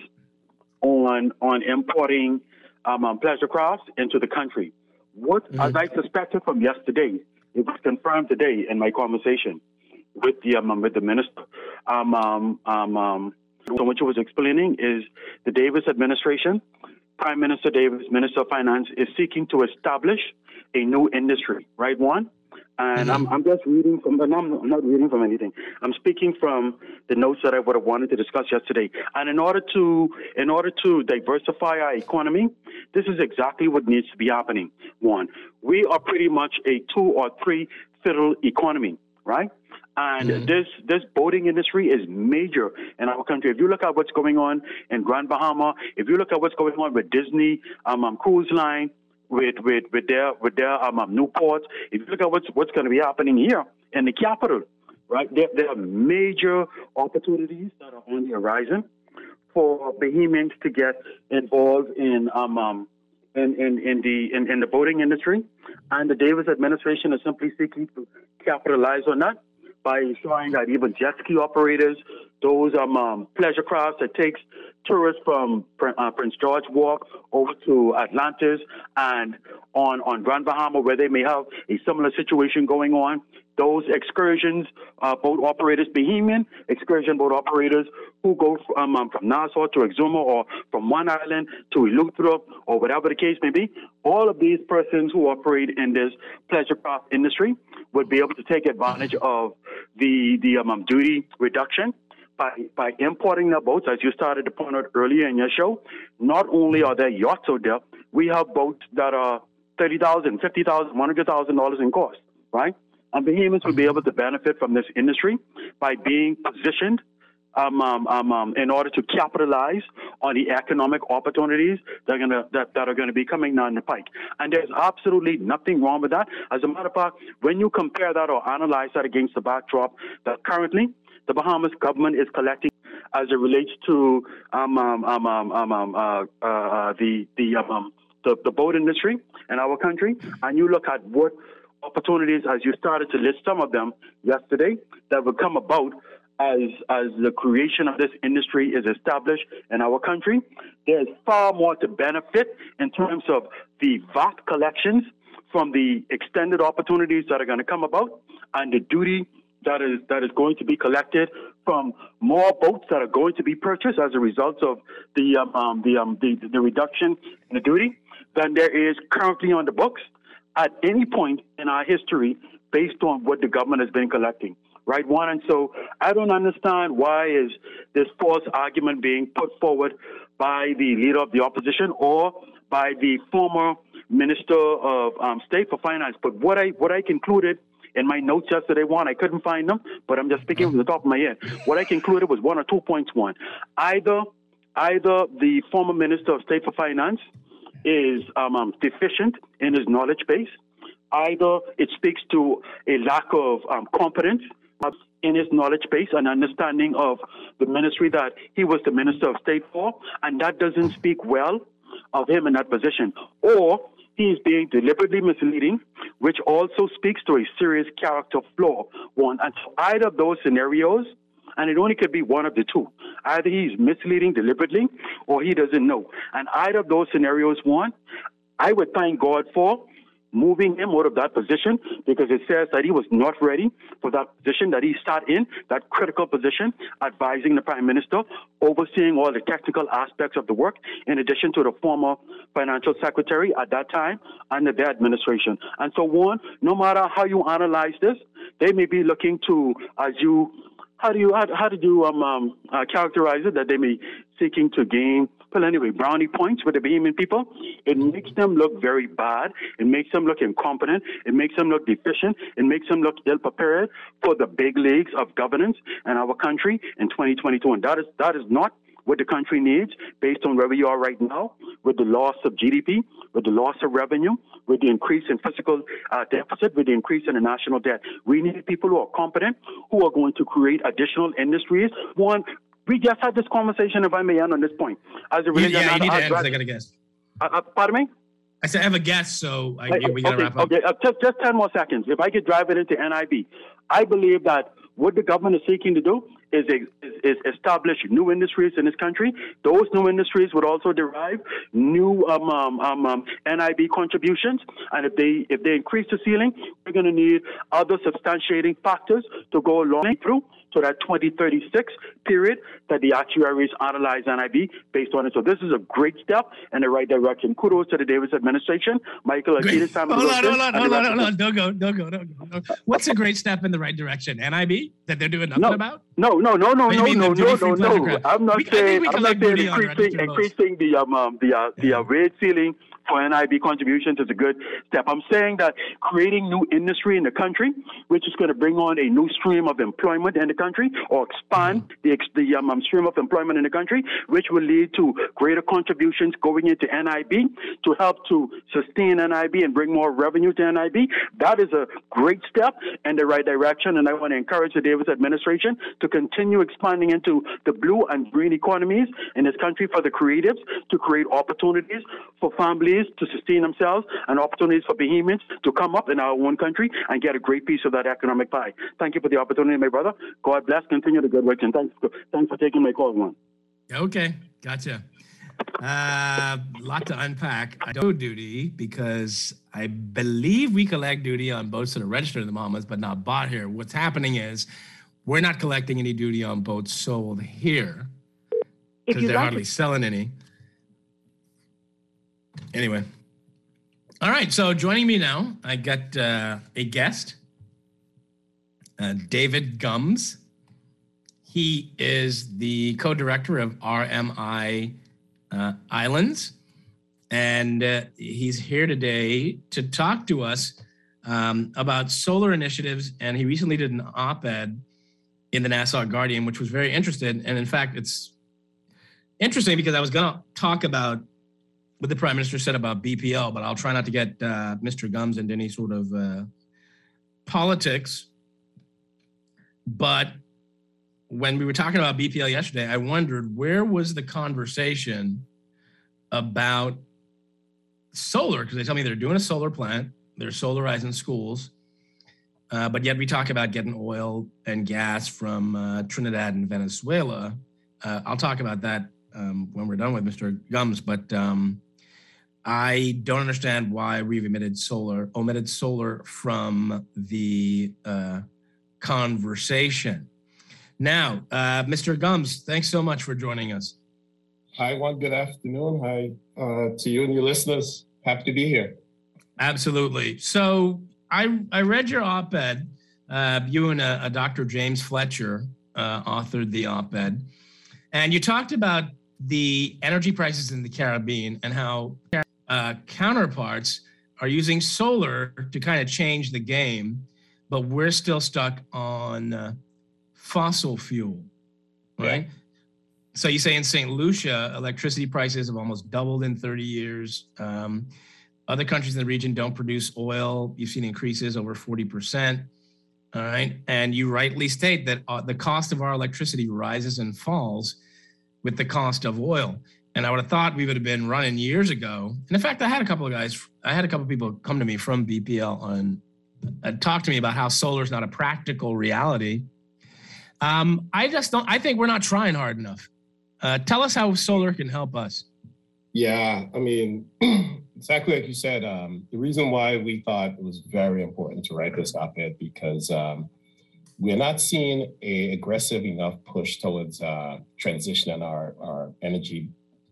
on on importing um, um, pleasure crafts into the country. What, mm-hmm. as I suspected from yesterday, it was confirmed today in my conversation with the um, with the minister. Um, um, um, um, so what you was explaining is the Davis administration, Prime Minister Davis, Minister of Finance, is seeking to establish a new industry, right, Juan? And mm-hmm. I'm, I'm just reading from, no, I'm not reading from anything. I'm speaking from the notes that I would have wanted to discuss yesterday. And in order to, in order to diversify our economy, this is exactly what needs to be happening. One, we are pretty much a two or three fiddle economy, right? And mm-hmm. this this boating industry is major in our country. If you look at what's going on in Grand Bahama, if you look at what's going on with Disney um, um, Cruise Line, with with with their with their um, um, new ports, if you look at what's what's going to be happening here in the capital, right? There, there are major opportunities that are on the horizon for Bahamians to get involved in um, um in, in, in the in, in the boating industry, and the Davis administration is simply seeking to capitalize on that by ensuring that even jet ski operators, those um, um, pleasure crafts that takes tourists from uh, Prince George Walk over to Atlantis and on, on Grand Bahama, where they may have a similar situation going on, those excursions, uh, boat operators, Bahamian excursion boat operators who go um, um, from Nassau to Exuma or from one island to Eleuthera or whatever the case may be, all of these persons who operate in this pleasure craft industry would be able to take advantage of the, the um, um, duty reduction by, by importing their boats, as you started to point out earlier in your show. Not only are there yachts out there, we have boats that are thirty thousand dollars, fifty thousand dollars, one hundred thousand dollars in cost, right? And Bahamians will be able to benefit from this industry by being positioned um, um, um, um, in order to capitalize on the economic opportunities that are going to that, that are going to be coming down the pike. And there's absolutely nothing wrong with that. As a matter of fact, when you compare that or analyze that against the backdrop that currently the Bahamas government is collecting as it relates to um, um, um, um, um, um, uh, uh, the the, um, um, the the boat industry in our country, and you look at what opportunities, as you started to list some of them yesterday, that will come about as as the creation of this industry is established in our country. There's far more to benefit in terms of the V A T collections from the extended opportunities that are going to come about and the duty that is that is going to be collected from more boats that are going to be purchased as a result of the um, um, the, um, the the reduction in the duty than there is currently on the books at any point in our history based on what the government has been collecting, right, Juan? And so I don't understand why is this false argument being put forward by the leader of the opposition or by the former Minister of um, State for Finance. But what I what I concluded in my notes yesterday, Juan, I couldn't find them, but I'm just speaking from the top of my head. What I concluded was one or two points, Juan. Either, either the former Minister of State for Finance is um, um, deficient in his knowledge base. Either it speaks to a lack of um, competence in his knowledge base and understanding of the ministry that he was the Minister of State for, and that doesn't speak well of him in that position. Or he is being deliberately misleading, which also speaks to a serious character flaw. One, and so either of those scenarios, and it only could be one of the two. Either he's misleading deliberately or he doesn't know. And either of those scenarios, one, I would thank God for moving him out of that position, because it says that he was not ready for that position, that he sat in that critical position, advising the Prime Minister, overseeing all the technical aspects of the work, in addition to the former Financial Secretary at that time under their administration. And so, one, no matter how you analyze this, they may be looking to, as you, how do you, how, how did you um, um, uh, characterize it, that they may seeking to gain, well, anyway, brownie points with the Bahamian people. It makes them look very bad. It makes them look incompetent. It makes them look deficient. It makes them look ill-prepared for the big leagues of governance in our country in twenty twenty-two. And that is, that is not what the country needs based on where we are right now, with the loss of G D P, with the loss of revenue, with the increase in fiscal uh, deficit, with the increase in the national debt. We need people who are competent, who are going to create additional industries. One, we just had this conversation, if I may end on this point. As a yeah, yeah, you need to end because I got to guess. Uh, uh, pardon me? I said I have a guess, so I, I, we got to okay, wrap up. Okay, uh, just, just ten more seconds. If I could drive it into N I B, I believe that what the government is seeking to do is, is, is establish new industries in this country. Those new industries would also derive new um, um, um, um, N I B contributions. And if they if they increase the ceiling, we're going to need other substantiating factors to go along through to that twenty thirty-six period that the actuaries analyze N I B based on it. So this is a great step in the right direction. Kudos to the Davis administration. Michael Akitas, hold on, hold on, hold on, hold on. Don't go, don't go, don't go. Don't go. What's a great step in the right direction? N I B that they're doing nothing no, about? No, no, no, no, no, no, no, no, no. I'm not we, saying I'm not saying increasing, increasing the um, um the uh, the uh, wage ceiling for N I B contributions is a good step. I'm saying that creating new industry in the country, which is going to bring on a new stream of employment in the country, or expand mm-hmm. the, the um, stream of employment in the country, which will lead to greater contributions going into N I B to help to sustain N I B and bring more revenue to N I B. That is a great step in the right direction, and I want to encourage the Davis administration to continue expanding into the blue and green economies in this country for the creatives, to create opportunities for families to sustain themselves and opportunities for Bahamians to come up in our own country and get a great piece of that economic pie. Thank you for the opportunity, my brother. God bless. Continue the good work, and thanks for, thanks for taking my call, one. Okay, gotcha. A uh, lot to unpack. I don't duty because I believe we collect duty on boats that are registered in the Bahamas, but not bought here. What's happening is we're not collecting any duty on boats sold here because they're like hardly to- selling any. Anyway, all right. So joining me now, I got uh, a guest, uh, David Gumbs. He is the co-director of R M I uh, Islands, and uh, he's here today to talk to us um, about solar initiatives. And he recently did an op-ed in the Nassau Guardian, which was very interesting. And in fact, it's interesting because I was going to talk about what the Prime Minister said about B P L, but I'll try not to get uh, Mister Gumbs into any sort of uh, politics. But when we were talking about B P L yesterday, I wondered where was the conversation about solar? Because they tell me they're doing a solar plant, they're solarizing schools, uh, but yet we talk about getting oil and gas from uh, Trinidad and Venezuela. Uh, I'll talk about that um, when we're done with Mister Gumbs, but um, I don't understand why we've omitted solar, omitted solar from the uh, conversation. Now, uh, Mister Gumbs, thanks so much for joining us. Hi, Juan. Good afternoon. Hi uh, to you and your listeners. Happy to be here. Absolutely. So I I read your op-ed. Uh, you and a, a Doctor James Fletcher uh, authored the op-ed, and you talked about the energy prices in the Caribbean and how uh, counterparts are using solar to kind of change the game, but we're still stuck on uh, fossil fuel, right? Yeah. So you say in Saint Lucia, electricity prices have almost doubled in thirty years. Um, other countries in the region don't produce oil. You've seen increases over forty percent. All right. And you rightly state that uh, the cost of our electricity rises and falls with the cost of oil. And I would have thought we would have been running years ago. And in fact, I had a couple of guys, I had a couple of people come to me from B P L and uh, talk to me about how solar is not a practical reality. Um, I just don't, I think we're not trying hard enough. Uh, tell us how solar can help us. Yeah, I mean, exactly like you said, um, the reason why we thought it was very important to write this op-ed because um, we're not seeing a aggressive enough push towards uh, transitioning our, our energy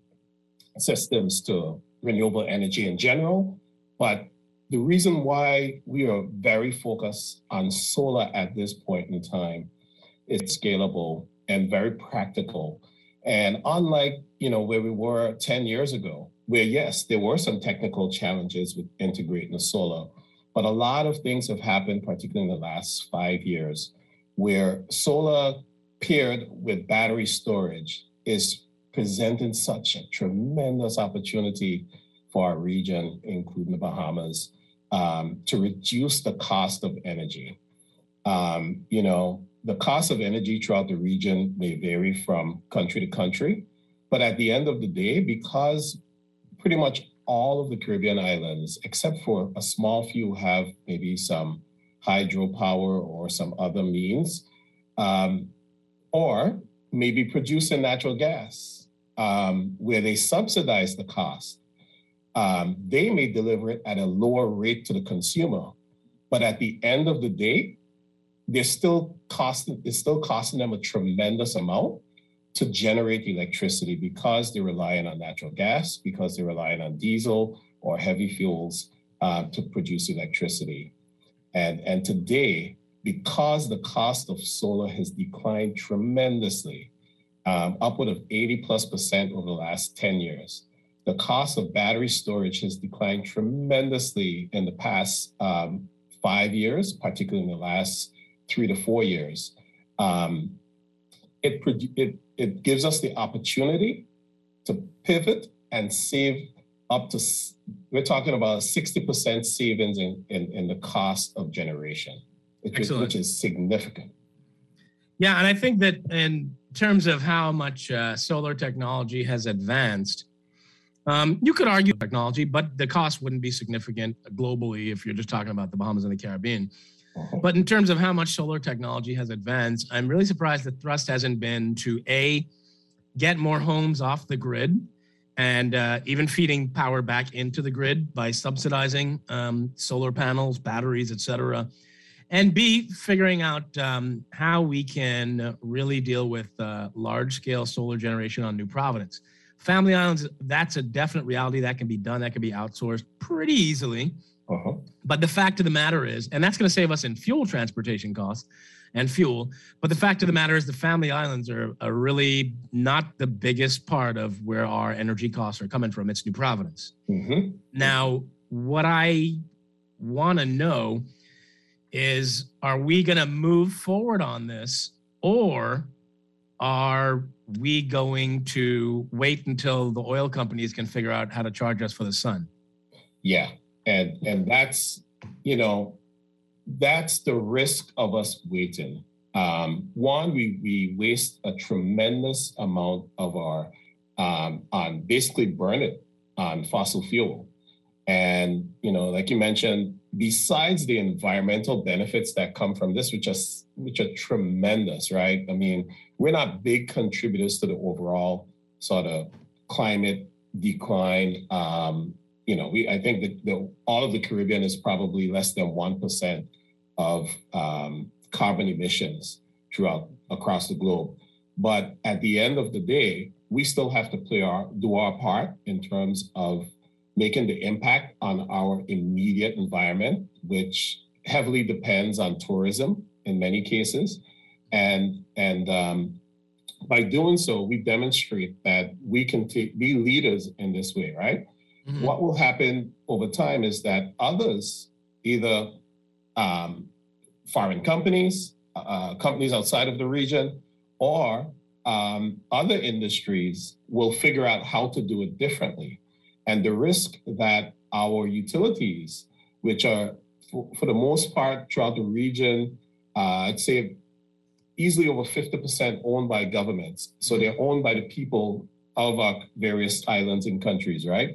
systems to renewable energy in general. But the reason why we are very focused on solar at this point in time, it's scalable and very practical. And unlike, you know, where we were ten years ago, where yes, there were some technical challenges with integrating the solar, but a lot of things have happened, particularly in the last five years, where solar paired with battery storage is presenting such a tremendous opportunity for our region, including the Bahamas, um, to reduce the cost of energy. Um, you know, the cost of energy throughout the region may vary from country to country, but at the end of the day, because pretty much all of the Caribbean islands, except for a small few, have maybe some hydropower or some other means, um, or maybe producing natural gas, um, where they subsidize the cost. Um, they may deliver it at a lower rate to the consumer, but at the end of the day, they're still costing, it's still costing them a tremendous amount to generate electricity because they're relying on natural gas, because they're relying on diesel or heavy fuels uh, to produce electricity. And, and today, because the cost of solar has declined tremendously, um, upward of eighty plus percent over the last ten years, the cost of battery storage has declined tremendously in the past um, five years, particularly in the last three to four years. Um, it, it, it gives us the opportunity to pivot and save up to, we're talking about sixty percent savings in, in, in the cost of generation, which is, which is significant. Yeah, and I think that in terms of how much uh, solar technology has advanced, um, you could argue technology, but the cost wouldn't be significant globally if you're just talking about the Bahamas and the Caribbean. But in terms of how much solar technology has advanced, I'm really surprised the thrust hasn't been to A, get more homes off the grid and uh, even feeding power back into the grid by subsidizing um, solar panels, batteries, et cetera. And B, figuring out um, how we can really deal with uh, large-scale solar generation on New Providence. Family Islands, that's a definite reality. That can be done. That can be outsourced pretty easily. Uh-huh. But the fact of the matter is, and that's going to save us in fuel transportation costs and fuel, but the fact of the matter is the Family Islands are, are really not the biggest part of where our energy costs are coming from. It's New Providence. Mm-hmm. Now, what I want to know is, are we going to move forward on this, or are we going to wait until the oil companies can figure out how to charge us for the sun? Yeah. And and that's, you know, that's the risk of us waiting. Um, one, we we waste a tremendous amount of our um, on basically burn it on fossil fuel. And, you know, like you mentioned, besides the environmental benefits that come from this, which are, which are tremendous, right? I mean, we're not big contributors to the overall sort of climate decline. Um, You know, we I think that the, all of the Caribbean is probably less than one percent of um, carbon emissions throughout across the globe. But at the end of the day, we still have to play our do our part in terms of making the impact on our immediate environment, which heavily depends on tourism in many cases. And and um, by doing so, we demonstrate that we can take, be leaders in this way, right? Mm-hmm. What will happen over time is that others, either um, foreign companies, uh, companies outside of the region, or um, other industries will figure out how to do it differently. And the risk that our utilities, which are for, for the most part throughout the region, uh, I'd say easily over fifty percent owned by governments. So they're owned by the people of our various islands and countries, right?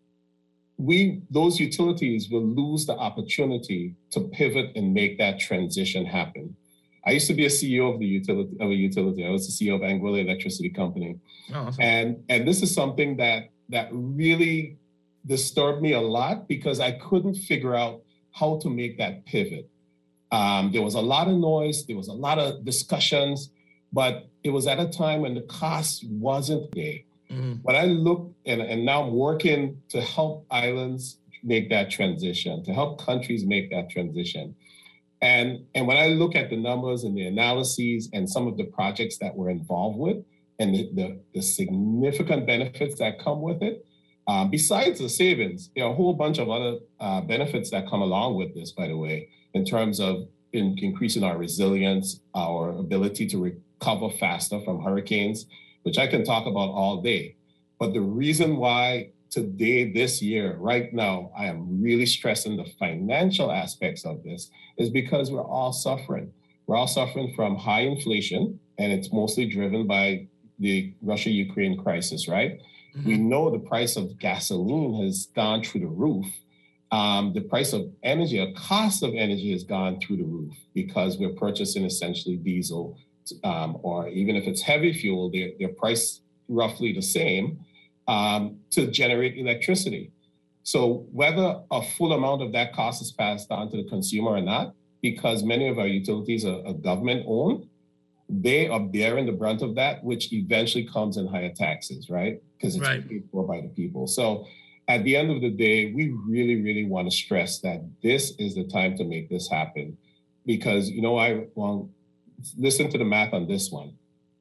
We, those utilities will lose the opportunity to pivot and make that transition happen. I used to be a C E O of the utility of a utility. I was the C E O of Anguilla Electricity Company. Oh, awesome. And and this is something that that really disturbed me a lot because I couldn't figure out how to make that pivot. Um, there was a lot of noise, there was a lot of discussions, but it was at a time when the cost wasn't there. Mm-hmm. But I look, and, and now I'm working to help islands make that transition, to help countries make that transition. And, and when I look at the numbers and the analyses and some of the projects that we're involved with and the, the, the significant benefits that come with it, uh, besides the savings, there are a whole bunch of other uh, benefits that come along with this, by the way, in terms of in increasing our resilience, our ability to recover faster from hurricanes, which I can talk about all day. But the reason why today, this year, right now, I am really stressing the financial aspects of this is because we're all suffering. We're all suffering from high inflation, and it's mostly driven by the Russia-Ukraine crisis, right? Mm-hmm. We know the price of gasoline has gone through the roof. Um, the price of energy, the cost of energy has gone through the roof because we're purchasing essentially diesel, um, or even if it's heavy fuel, they're, they're priced roughly the same um, to generate electricity. So whether a full amount of that cost is passed on to the consumer or not, because many of our utilities are, are government-owned, they are bearing the brunt of that, which eventually comes in higher taxes, right? Because it's right. paid for by the people. So at the end of the day, we really, really want to stress that this is the time to make this happen. Because, you know, I well, listen to the math on this one.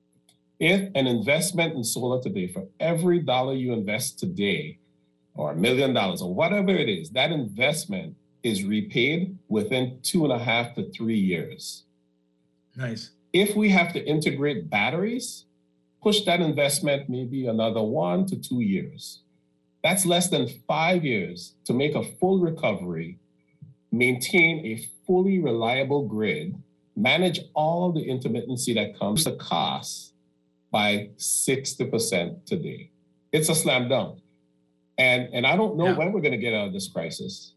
If an investment in solar today, for every dollar you invest today, or a million dollars, or whatever it is, that investment is repaid within two and a half to three years. Nice. If we have to integrate batteries, push that investment maybe another one to two years. That's less than five years to make a full recovery, maintain a fully reliable grid, manage all the intermittency that comes to cost by sixty percent today. It's a slam dunk. And, and I don't know yeah. when we're going to get out of this crisis.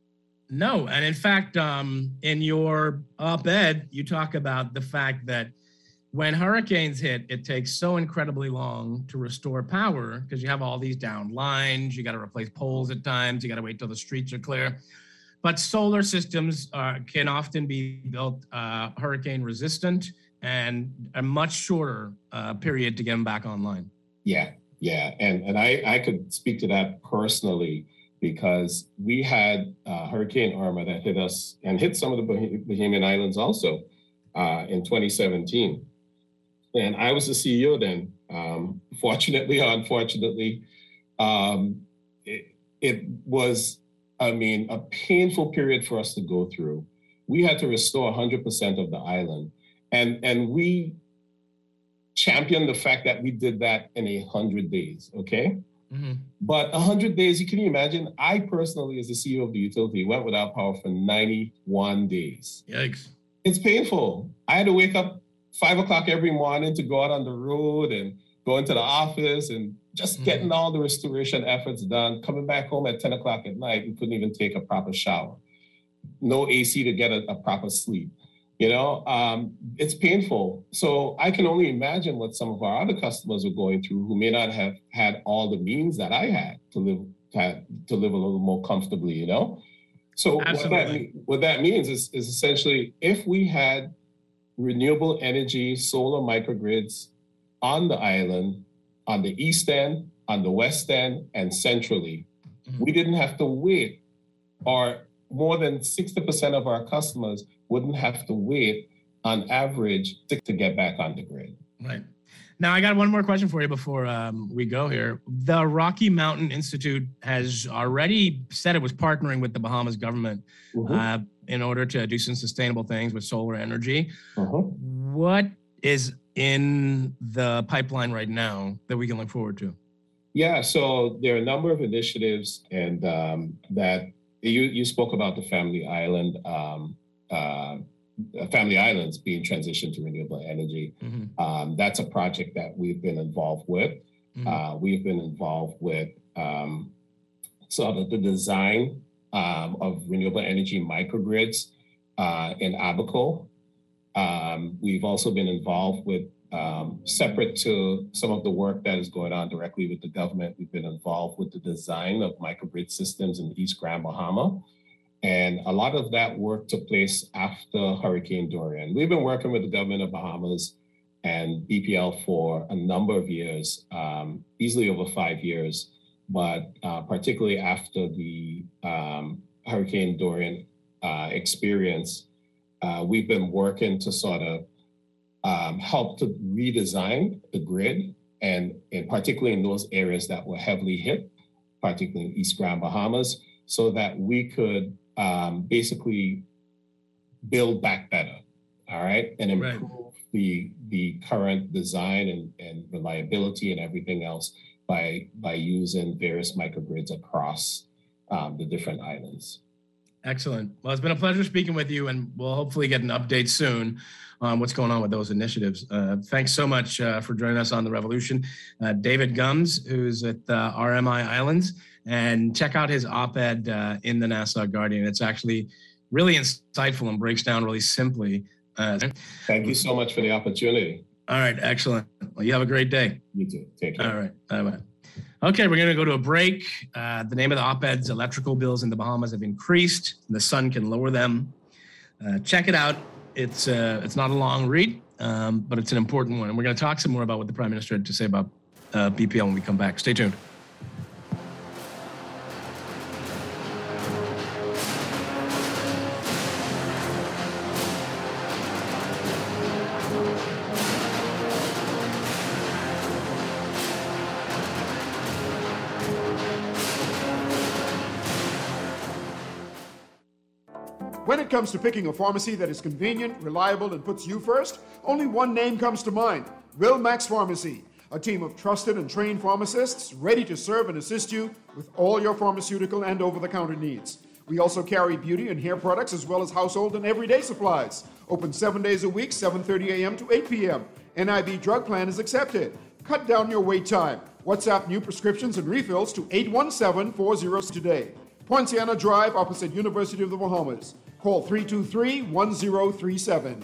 No. And in fact, um, in your op-ed, you talk about the fact that when hurricanes hit, it takes so incredibly long to restore power because you have all these down lines, you got to replace poles at times, you got to wait till the streets are clear. But solar systems uh, can often be built uh, hurricane resistant and a much shorter uh, period to get them back online. Yeah, yeah. And, and I, I could speak to that personally because we had uh, Hurricane Irma that hit us and hit some of the Bah- Bahamian Islands also uh, in twenty seventeen. And I was the C E O then. Um, fortunately or unfortunately, um, it, it was, I mean, a painful period for us to go through. We had to restore one hundred percent of the island. And, and we championed the fact that we did that in one hundred days, okay? Mm-hmm. But one hundred days, you can imagine, I personally, as the C E O of the utility, went without power for ninety-one days. Yikes. It's painful. I had to wake up five o'clock every morning to go out on the road and go into the office and just mm-hmm. getting all the restoration efforts done. Coming back home at ten o'clock at night, we couldn't even take a proper shower. No A C to get a, a proper sleep. You know, um, it's painful. So I can only imagine what some of our other customers are going through who may not have had all the means that I had to live to, to live a little more comfortably, you know? So what that, what that means is, is essentially if we had renewable energy, solar microgrids on the island, on the east end, on the west end, and centrally, mm-hmm. we didn't have to wait, or more than sixty percent of our customers wouldn't have to wait on average to get back on the grid. Right. Now, I got one more question for you before um, we go here. The Rocky Mountain Institute has already said it was partnering with the Bahamas government mm-hmm. uh, in order to do some sustainable things with solar energy. Mm-hmm. What is in the pipeline right now that we can look forward to? Yeah, so there are a number of initiatives and um, that you, you spoke about the Family Island um, uh, Family Islands being transitioned to renewable energy. Mm-hmm. Um, that's a project that we've been involved with. Mm-hmm. Uh, we've been involved with um, sort of the design um, of renewable energy microgrids uh, in Abaco. Um, we've also been involved with, um, separate to some of the work that is going on directly with the government, we've been involved with the design of microgrid systems in East Grand Bahama. And a lot of that work took place after Hurricane Dorian. We've been working with the government of Bahamas and B P L for a number of years, um, easily over five years, but uh, particularly after the um, Hurricane Dorian uh, experience, uh, we've been working to sort of um, help to redesign the grid, and, and particularly in those areas that were heavily hit, particularly in East Grand Bahamas, so that we could um, basically build back better, all right, and improve right. the the current design and, and reliability and everything else by by using various microgrids across um, the different islands. Excellent. Well, it's been a pleasure speaking with you, and we'll hopefully get an update soon on what's going on with those initiatives. Uh, thanks so much uh, for joining us on The Revolution. Uh, David Gumbs, who's at uh, R M I Islands, and check out his op-ed uh, in the Nassau Guardian. It's actually really insightful and breaks down really simply. Uh, Thank you so much for the opportunity. All right, excellent. Well, you have a great day. You too. Take care. All right, bye-bye. Okay, we're going to go to a break. Uh, the name of the op-ed's electrical bills in the Bahamas have increased, and the sun can lower them. Uh, check it out. It's uh, it's not a long read, um, but it's an important one. And we're going to talk some more about what the Prime Minister had to say about uh, B P L when we come back. Stay tuned. When it comes to picking a pharmacy that is convenient, reliable, and puts you first, only one name comes to mind: Wilmax Pharmacy. A team of trusted and trained pharmacists ready to serve and assist you with all your pharmaceutical and over-the-counter needs. We also carry beauty and hair products as well as household and everyday supplies. Open seven days a week, seven thirty a.m. to eight p.m. N I B drug plan is accepted. Cut down your wait time. WhatsApp new prescriptions and refills to eight one seven four zero today. Poinciana Drive, opposite University of the Bahamas. Call three two three, one zero three seven.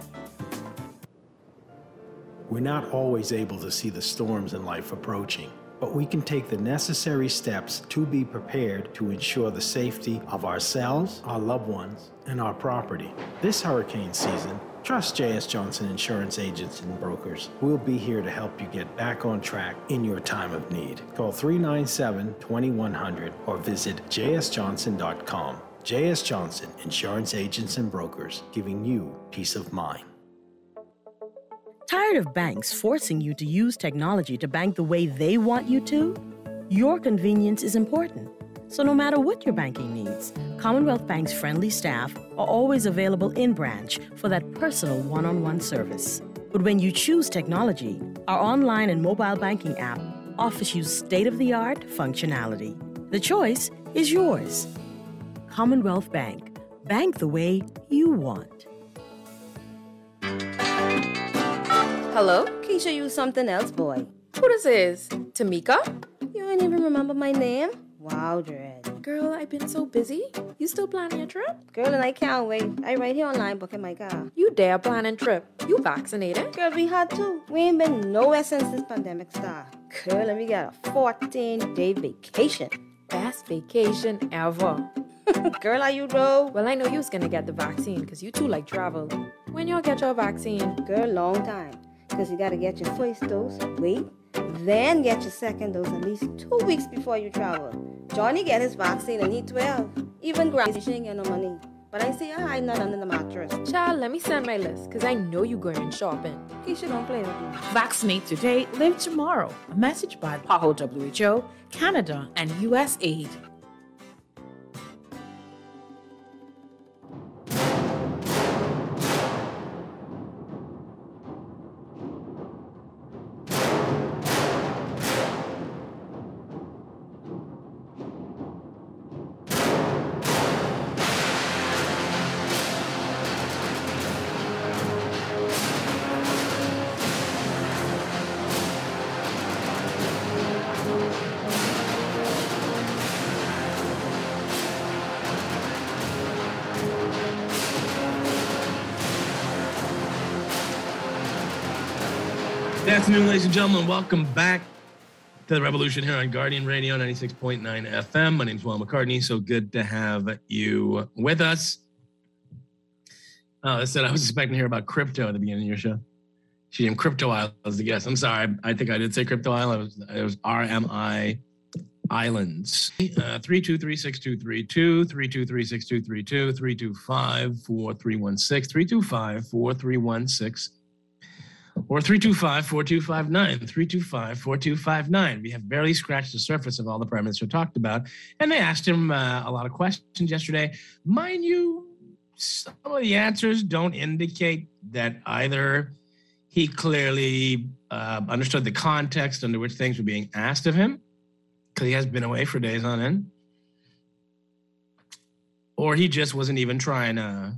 We're not always able to see the storms in life approaching, but we can take the necessary steps to be prepared to ensure the safety of ourselves, our loved ones, and our property. This hurricane season, trust J S Johnson Insurance Agents and Brokers. We'll be here to help you get back on track in your time of need. Call three nine seven, two one zero zero or visit j s johnson dot com. J S Johnson Insurance Agents and Brokers, giving you peace of mind. Tired of banks forcing you to use technology to bank the way they want you to? Your convenience is important. So no matter what your banking needs, Commonwealth Bank's friendly staff are always available in branch for that personal one-on-one service. But when you choose technology, our online and mobile banking app offers you state-of-the-art functionality. The choice is yours. Commonwealth Bank. Bank the way you want. Hello? Keisha, you something else, boy. Who this is? Tamika? You don't even remember my name? Wow, Dread. Girl, I've been so busy. You still planning your trip? Girl, and I can't wait. I right here online booking my car. You dare planning trip? You vaccinated? Girl, we had to. We ain't been nowhere since this pandemic started. Girl, let me get a fourteen-day vacation. Best vacation ever. Girl, are you though? Well, I know you was gonna get the vaccine because you too like travel. When y'all get your vaccine? Girl, long time. Because you gotta get your first dose, wait, then get your second dose at least two weeks before you travel. Johnny get his vaccine and he twelve. Even Granny, she ain't get no money. But I see her hiding that under the mattress. Child, let me send my list because I know you going shopping. Keisha, don't play with me. Vaccinate today, live tomorrow. A message by P A H O, W H O, Canada, and U S A I D. Good afternoon, ladies and gentlemen. Welcome back to the Revolution here on Guardian Radio ninety-six point nine F M. My name is Will McCartney. So good to have you with us. Oh, I said I was expecting to hear about crypto at the beginning of your show. She named Crypto Isle as the guest. I'm sorry. I think I did say Crypto Isle. It was, it was R M I Islands. Uh, three two three, six two three two, three two three, six two three two, three two five, four three one six, three two five, four three one six. Or three two five, four two five nine, three two five, four two five nine. We have barely scratched the surface of all the Prime Minister talked about. And they asked him uh, a lot of questions yesterday. Mind you, some of the answers don't indicate that either he clearly uh, understood the context under which things were being asked of him, because he has been away for days on end, or he just wasn't even trying to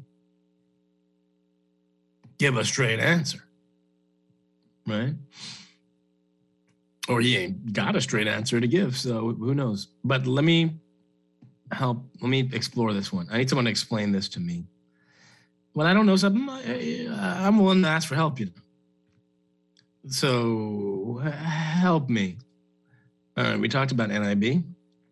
give a straight answer. Right? Or he ain't got a straight answer to give, so who knows? But let me help, let me explore this one. I need someone to explain this to me. When I don't know something, I, I'm willing to ask for help, you know. So help me. All right, we talked about N I B.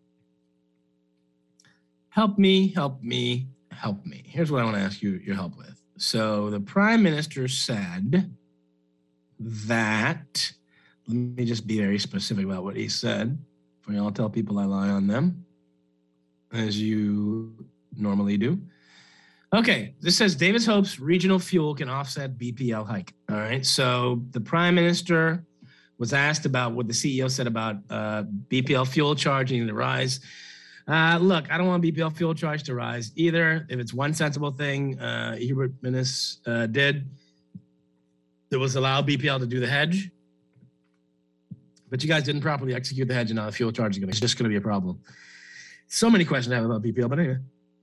Help me, help me, help me. Here's what I want to ask you your help with. So the Prime Minister said that, let me just be very specific about what he said, for y'all tell people I lie on them, as you normally do. Okay, this says Davis hopes regional fuel can offset B P L hike. All right, so the Prime Minister was asked about what the C E O said about uh, B P L fuel charge needing to rise. Uh, look, I don't want B P L fuel charge to rise either. If it's one sensible thing uh, Hubert Minnis uh, did, that was allow B P L to do the hedge, but you guys didn't properly execute the hedge, and now the fuel charge is gonna, it's just going to be a problem. So many questions I have about B P L, but anyway.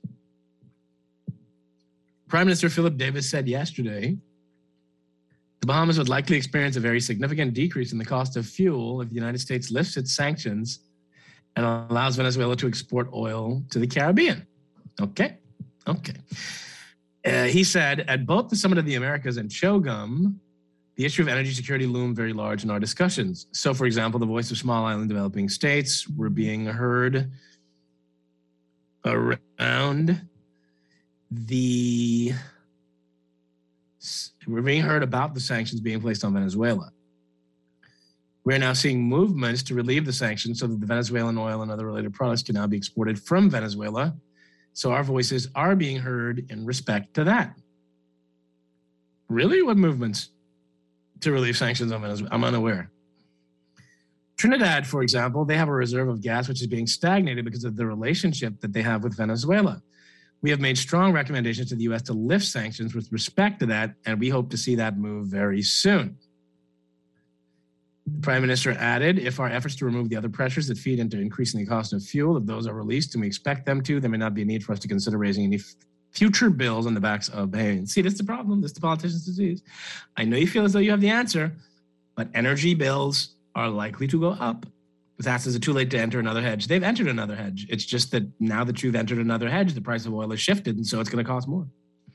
Prime Minister Philip Davis said yesterday the Bahamas would likely experience a very significant decrease in the cost of fuel if the United States lifts its sanctions and allows Venezuela to export oil to the Caribbean. Okay, okay. Uh, he said, at both the Summit of the Americas and CHOGM, the issue of energy security loomed very large in our discussions. So, for example, the voice of small island developing states were being heard around the, we're being heard about the sanctions being placed on Venezuela. We're now seeing movements to relieve the sanctions so that the Venezuelan oil and other related products can now be exported from Venezuela. So our voices are being heard in respect to that. Really? What movements to relieve sanctions on Venezuela? I'm unaware. Trinidad, for example, they have a reserve of gas which is being stagnated because of the relationship that they have with Venezuela. We have made strong recommendations to the U S to lift sanctions with respect to that, and we hope to see that move very soon. The Prime Minister added, if our efforts to remove the other pressures that feed into increasing the cost of fuel, if those are released, and we expect them to, there may not be a need for us to consider raising any f- future bills on the backs of Bahamians. See, this is the problem. This is the politician's disease. I know you feel as though you have the answer, but energy bills are likely to go up. That's is it too late to enter another hedge? They've entered another hedge. It's just that now that you've entered another hedge, the price of oil has shifted, and so it's going to cost more.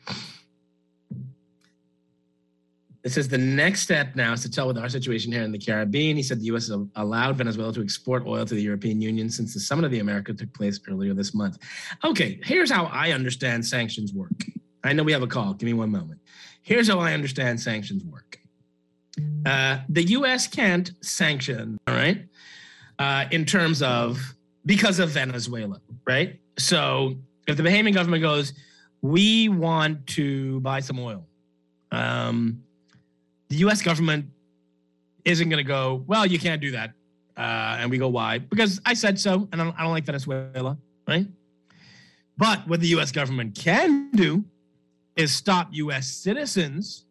It says the next step now is to tell with our situation here in the Caribbean. He said the U S has allowed Venezuela to export oil to the European Union since the Summit of the Americas took place earlier this month. Okay, here's how I understand sanctions work. I know we have a call. Give me one moment. Here's how I understand sanctions work. Uh, the U S can't sanction, all right, uh, in terms of, because of Venezuela, right? So if the Bahamian government goes, we want to buy some oil, um, the U S government isn't going to go, well, you can't do that. Uh, and we go, why? Because I said so, and I don't, I don't like Venezuela, right? But what the U S government can do is stop U S citizens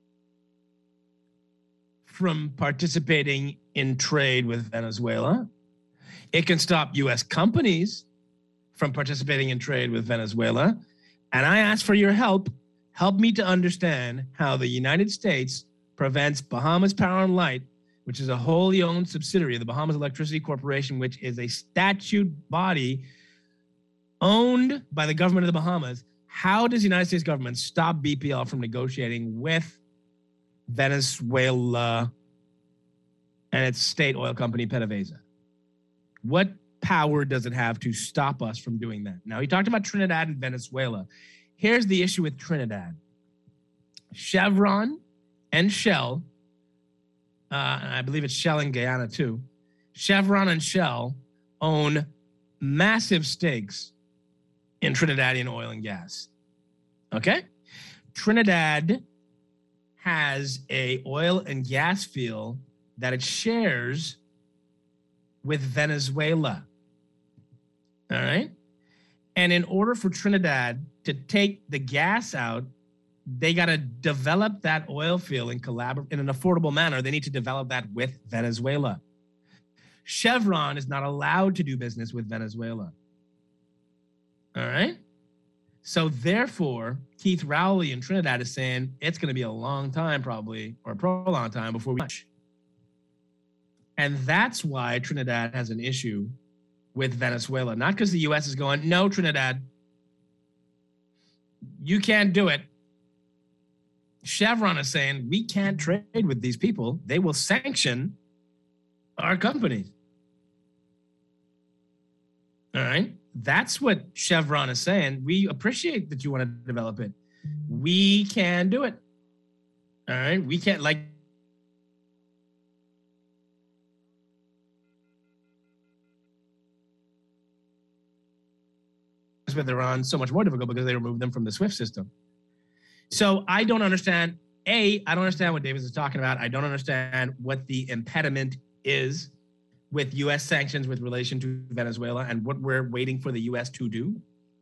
from participating in trade with Venezuela. It can stop U S companies from participating in trade with Venezuela. And I ask for your help. Help me to understand how the United States prevents Bahamas Power and Light, which is a wholly owned subsidiary of the Bahamas Electricity Corporation, which is a statute body owned by the government of the Bahamas. How does the United States government stop B P L from negotiating with Venezuela and its state oil company, PDVSA. What power does it have to stop us from doing that? Now, he talked about Trinidad and Venezuela. Here's the issue with Trinidad. Chevron and Shell, uh, and I believe it's Shell in Guyana too, Chevron and Shell own massive stakes in Trinidadian oil and gas. Okay? Trinidad has a oil and gas field that it shares with Venezuela. All right? And in order for Trinidad to take the gas out, they got to develop that oil field in collabor- in an affordable manner. They need to develop that with Venezuela. Chevron is not allowed to do business with Venezuela. All right? So therefore, Keith Rowley in Trinidad is saying it's going to be a long time probably, or a prolonged time before we match. And that's why Trinidad has an issue with Venezuela. Not because the U S is going, no, Trinidad, you can't do it. Chevron is saying, we can't trade with these people. They will sanction our companies. All right? That's what Chevron is saying. We appreciate that you want to develop it. We can do it. All right? We can't, like, with Iran so much more difficult because they removed them from the SWIFT system. So I don't understand. A, I don't understand what Davis is talking about. I don't understand what the impediment is with U S sanctions with relation to Venezuela and what we're waiting for the U S to do.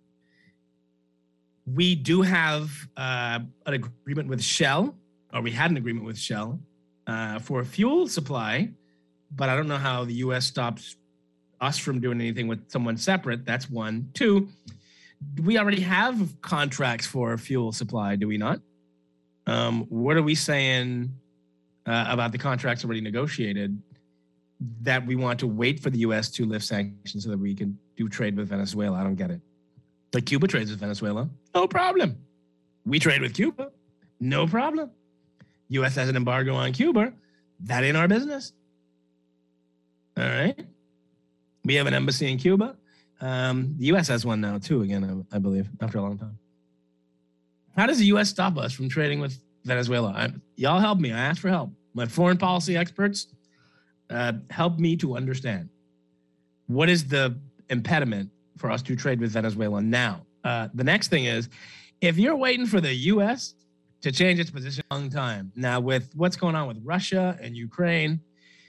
We do have uh, an agreement with Shell, or we had an agreement with Shell uh, for fuel supply, but I don't know how the U S stops us from doing anything with someone separate. That's one. Two, we already have contracts for fuel supply, do we not? Um, what are we saying uh, about the contracts already negotiated that we want to wait for the U S to lift sanctions so that we can do trade with Venezuela? I don't get it. Like Cuba trades with Venezuela, no problem. We trade with Cuba, no problem. U S has an embargo on Cuba, that ain't our business. All right. We have an embassy in Cuba. Um, the U S has one now too, again, I, I believe, after a long time. How does the U S stop us from trading with Venezuela? I, y'all help me. I asked for help. My foreign policy experts, uh, help me to understand. What is the impediment for us to trade with Venezuela now? Uh, the next thing is, if you're waiting for the U S to change its position a long time, now with what's going on with Russia and Ukraine,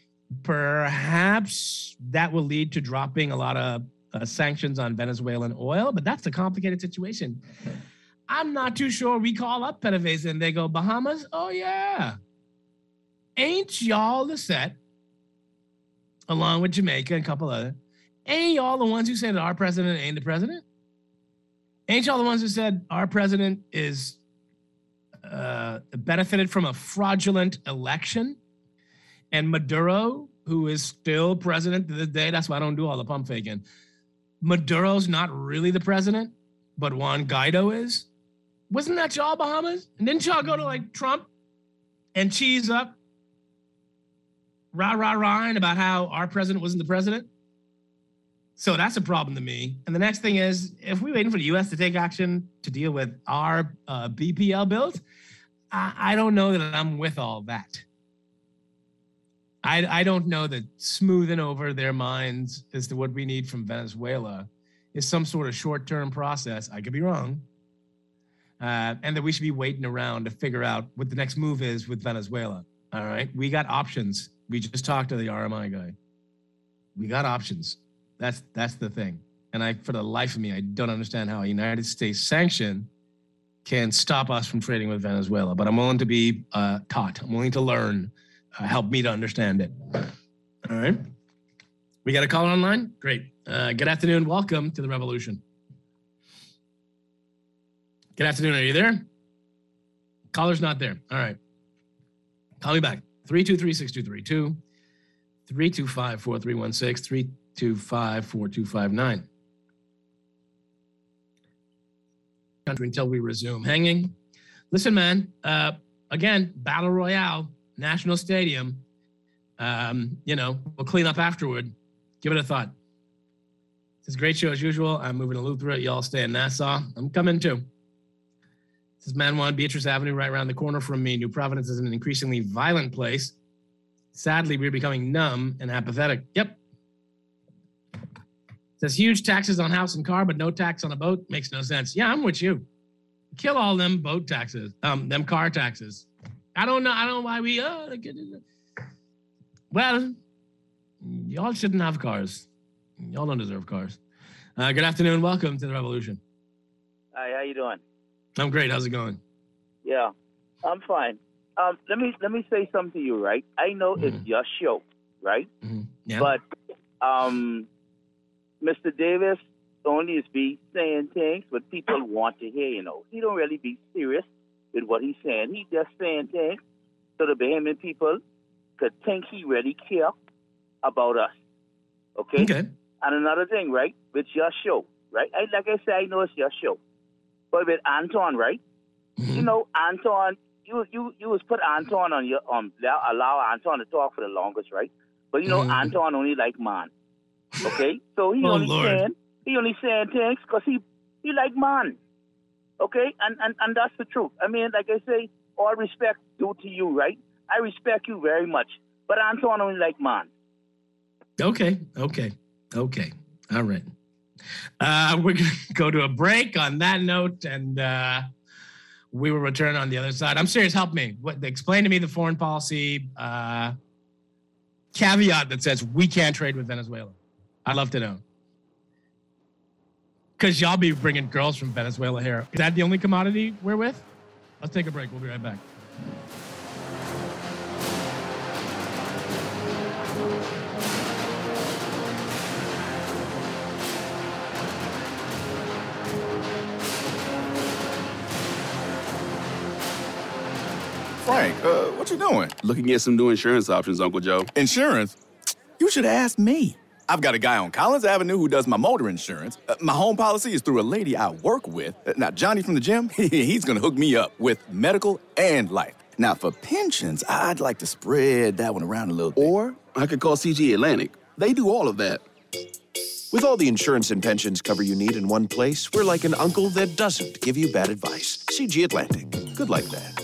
perhaps that will lead to dropping a lot of uh, sanctions on Venezuelan oil, but that's a complicated situation. I'm not too sure we call up PDVSA and they go, Bahamas? Oh, yeah. Ain't y'all the set, along with Jamaica and a couple other, ain't y'all the ones who said our president ain't the president? Ain't y'all the ones who said our president is uh, benefited from a fraudulent election? And Maduro, who is still president to this day, that's why I don't do all the pump faking. Maduro's not really the president, but Juan Guaido is. Wasn't that y'all, Bahamas? And didn't y'all go to like Trump and cheese up, rah, rah, rah, about how our president wasn't the president? So that's a problem to me. And the next thing is, if we're waiting for the U S to take action to deal with our uh, B P L bills, I, I don't know that I'm with all that. I, I don't know that smoothing over their minds as to what we need from Venezuela is some sort of short-term process. I could be wrong. Uh, and that we should be waiting around to figure out what the next move is with Venezuela. All right. We got options. We just talked to the R M I guy. We got options. That's that's the thing. And I, for the life of me, I don't understand how a United States sanction can stop us from trading with Venezuela. But I'm willing to be uh, taught. I'm willing to learn. Uh, help me to understand it. All right. We got a caller online? Great. Uh, good afternoon. Welcome to the revolution. Good afternoon. Are you there? Caller's not there. All right. Call me back. three two three, six two three two, three two five, four three one six, three two five, four two five nine. Until we resume hanging. Listen, man. Uh, again, Battle Royale. National Stadium. Um, you know, we'll clean up afterward. Give it a thought. It's a great show as usual. I'm moving to Luther. Y'all stay in Nassau. I'm coming too. This is Man One, Beatrice Avenue, right around the corner from me. New Providence is an increasingly violent place. Sadly, we're becoming numb and apathetic. Yep. It says huge taxes on house and car, but no tax on a boat. Makes no sense. Yeah, I'm with you. Kill all them boat taxes, um, them car taxes. I don't know. I don't know why we. Uh, well, y'all shouldn't have cars. Y'all don't deserve cars. Uh, good afternoon. Welcome to the Revolution. Hi, how you doing? I'm great. How's it going? Yeah, I'm fine. Um, let me let me say something to you, right? I know mm-hmm. it's your show, right? Mm-hmm. Yeah. But um, Mister Davis only is be saying things what people want to hear. You know, he don't really be serious with what he's saying. He just saying things so the Bahamian people could think he really care about us. Okay. Okay. And another thing, right? With your show, right? I, like I said, I know it's your show. But with Anton, right? Mm-hmm. You know, Anton, you you you was put Anton on your um allow, allow Anton to talk for the longest, right? But you know, mm-hmm. Anton only like man. Okay? So he oh, only Lord. saying he only saying things because he he like man. Okay? And, and and that's the truth. I mean, like I say, all respect due to you, right? I respect you very much. But Anton only like man. Okay, okay, okay. All right. Uh, we're going to go to a break on that note, and uh, we will return on the other side. I'm serious. Help me. What, explain to me the foreign policy uh, caveat that says we can't trade with Venezuela. I'd love to know. Because y'all be bringing girls from Venezuela here. Is that the only commodity we're with? Let's take a break. We'll be right back. Frank, uh, what you doing? Looking at some new insurance options, Uncle Joe. Insurance? You should have asked me. I've got a guy on Collins Avenue who does my motor insurance. Uh, my home policy is through a lady I work with. Uh, now, Johnny from the gym, he's going to hook me up with medical and life. Now, for pensions, I'd like to spread that one around a little bit. Or I could call C G Atlantic. They do all of that. With all the insurance and pensions cover you need in one place, we're like an uncle that doesn't give you bad advice. C G Atlantic. Good like that.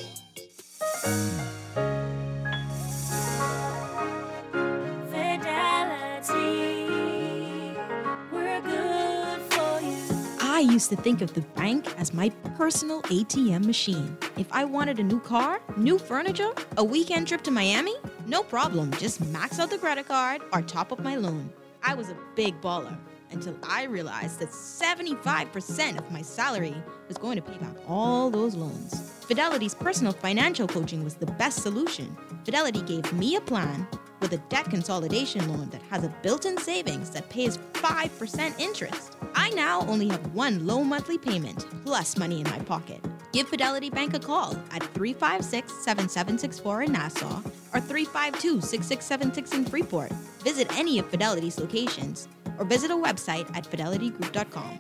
I used to think of the bank as my personal A T M machine. If I wanted a new car, new furniture, a weekend trip to Miami, no problem. Just max out the credit card or top up my loan. I was a big baller until I realized that seventy-five percent of my salary was going to pay back all those loans. Fidelity's personal financial coaching was the best solution. Fidelity gave me a plan with a debt consolidation loan that has a built-in savings that pays five percent interest. I now only have one low monthly payment plus money in my pocket. Give Fidelity Bank a call at three five six, seven seven six four in Nassau or three five two, six six seven six in Freeport. Visit any of Fidelity's locations or visit our website at fidelity group dot com.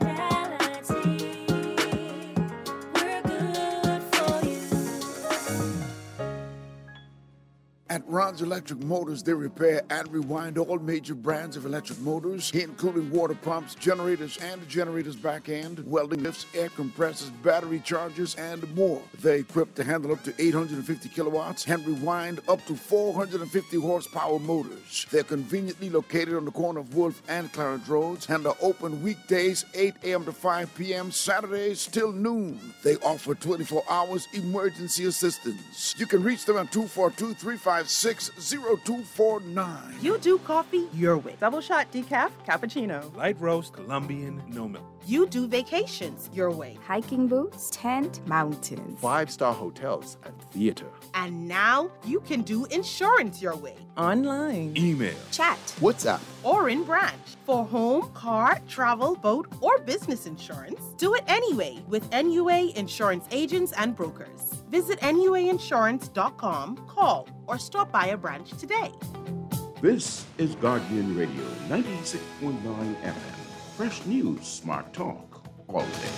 At Ron's Electric Motors, they repair and rewind all major brands of electric motors, including water pumps, generators and the generator's back end, welding lifts, air compressors, battery chargers, and more. They're equipped to handle up to eight hundred fifty kilowatts and rewind up to four hundred fifty horsepower motors. They're conveniently located on the corner of Wolf and Clarence Roads and are open weekdays eight a.m. to five p.m., Saturdays till noon. They offer twenty-four hours emergency assistance. You can reach them at two four two, three five six, zero two four nine. You do coffee your way. Double shot decaf, cappuccino. Light roast, Colombian, no milk. You do vacations your way. Hiking boots, tent, mountains. Five-star hotels and theater. And now you can do insurance your way. Online. Email. Chat. WhatsApp. Or in branch. For home, car, travel, boat, or business insurance, do it anyway with N U A Insurance Agents and Brokers. Visit N U A insurance dot com, call, or stop by a branch today. This is Guardian Radio, ninety-six point nine F M. Fresh news, smart talk, all day.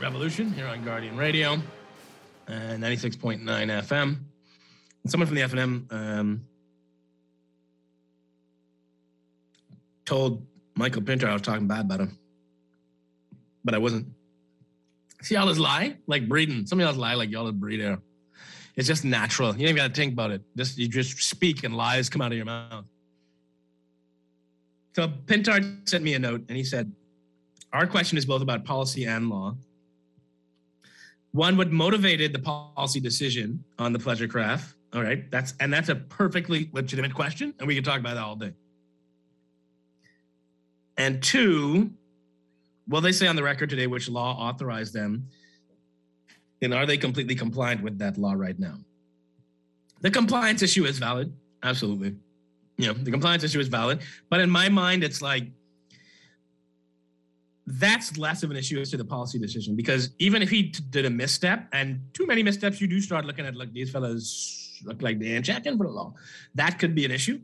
Revolution here on Guardian Radio, uh, ninety-six point nine F M. And someone from the F N M um, told Michael Pinter I was talking bad about him, but I wasn't. See, y'all is lie like breeding. Some of y'all lie like y'all is breeder. It's just natural. You ain't got to think about it. Just you just speak and lies come out of your mouth. So Pintard sent me a note and he said, our question is both about policy and law. One, what motivated the policy decision on the pleasure craft? All right, that's and that's a perfectly legitimate question, and we can talk about that all day. And two, will they say on the record today which law authorized them, and are they completely compliant with that law right now? The compliance issue is valid, absolutely. You know, the compliance issue is valid, but in my mind, it's like, that's less of an issue as to the policy decision, because even if he t- did a misstep, and too many missteps, you do start looking at like these fellas look like they ain't checking for the law. That could be an issue.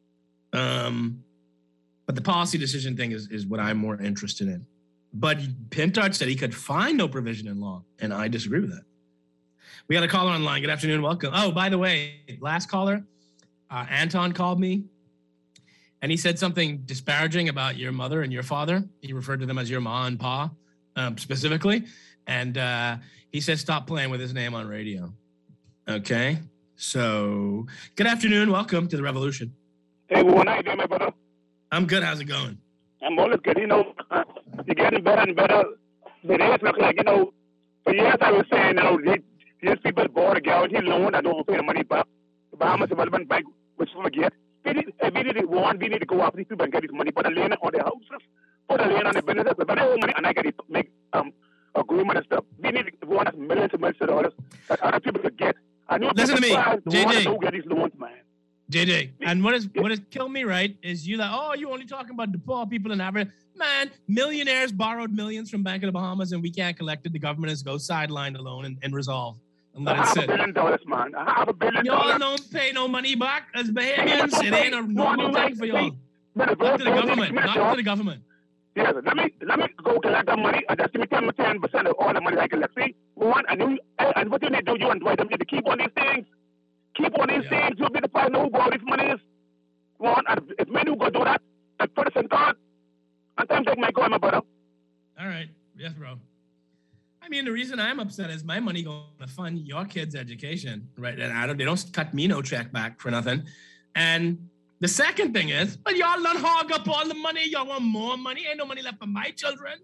Um, but the policy decision thing is, is what I'm more interested in. But Pintard said he could find no provision in law, and I disagree with that. We got a caller online. Good afternoon. Welcome. Oh, by the way, last caller, uh, Anton called me. And he said something disparaging about your mother and your father. He referred to them as your ma and pa, um, specifically. And uh, he said, stop playing with his name on radio. Okay. So, good afternoon. Welcome to the Revolution. Hey, well, how you doing, my brother? I'm good. How's it going? I'm always good. You know, uh, you're getting better and better. The days look like, you know, for years I was saying, you know, these, these people bought a guarantee loan. I don't pay the money back. The Bahamas Development Bank, which we get. We need, we need to want, we need to go after these people and get this money, put a lien on their houses, put a lien on their businesses, but they owe money and I get it, make um, agreement and stuff. We need to want millions and millions of dollars that other people could get. I know Listen to me, J J. Don't get these loans, man. J J, and what is what has killed me, right, is you like, oh, you're only talking about the poor people in Africa. Man, millionaires borrowed millions from Bank of the Bahamas and we can't collect it. The government is go sidelined alone and, and resolve. And let I it have sit. a billion dollars, man. I have a billion y'all dollars. don't pay no money back as Bahamians. It ain't a normal thing for y'all. Talk to the government. Talk to the government. Yes, let me let me go collect that money and just give me ten ten percent of all the money I collect. See, one, and you and what you need to do, you and Dwight, them need to keep on these things. Keep on these yeah. things. You'll be the person who go all this money is. One, and if men who go do that, and put us in God, and time take my call, my brother. All right, yes, bro. I mean, the reason I'm upset is my money going to fund your kids' education, right? And I don't, they don't cut me no check back for nothing. And the second thing is, but y'all don't hog up all the money. Y'all want more money. Ain't no money left for my children.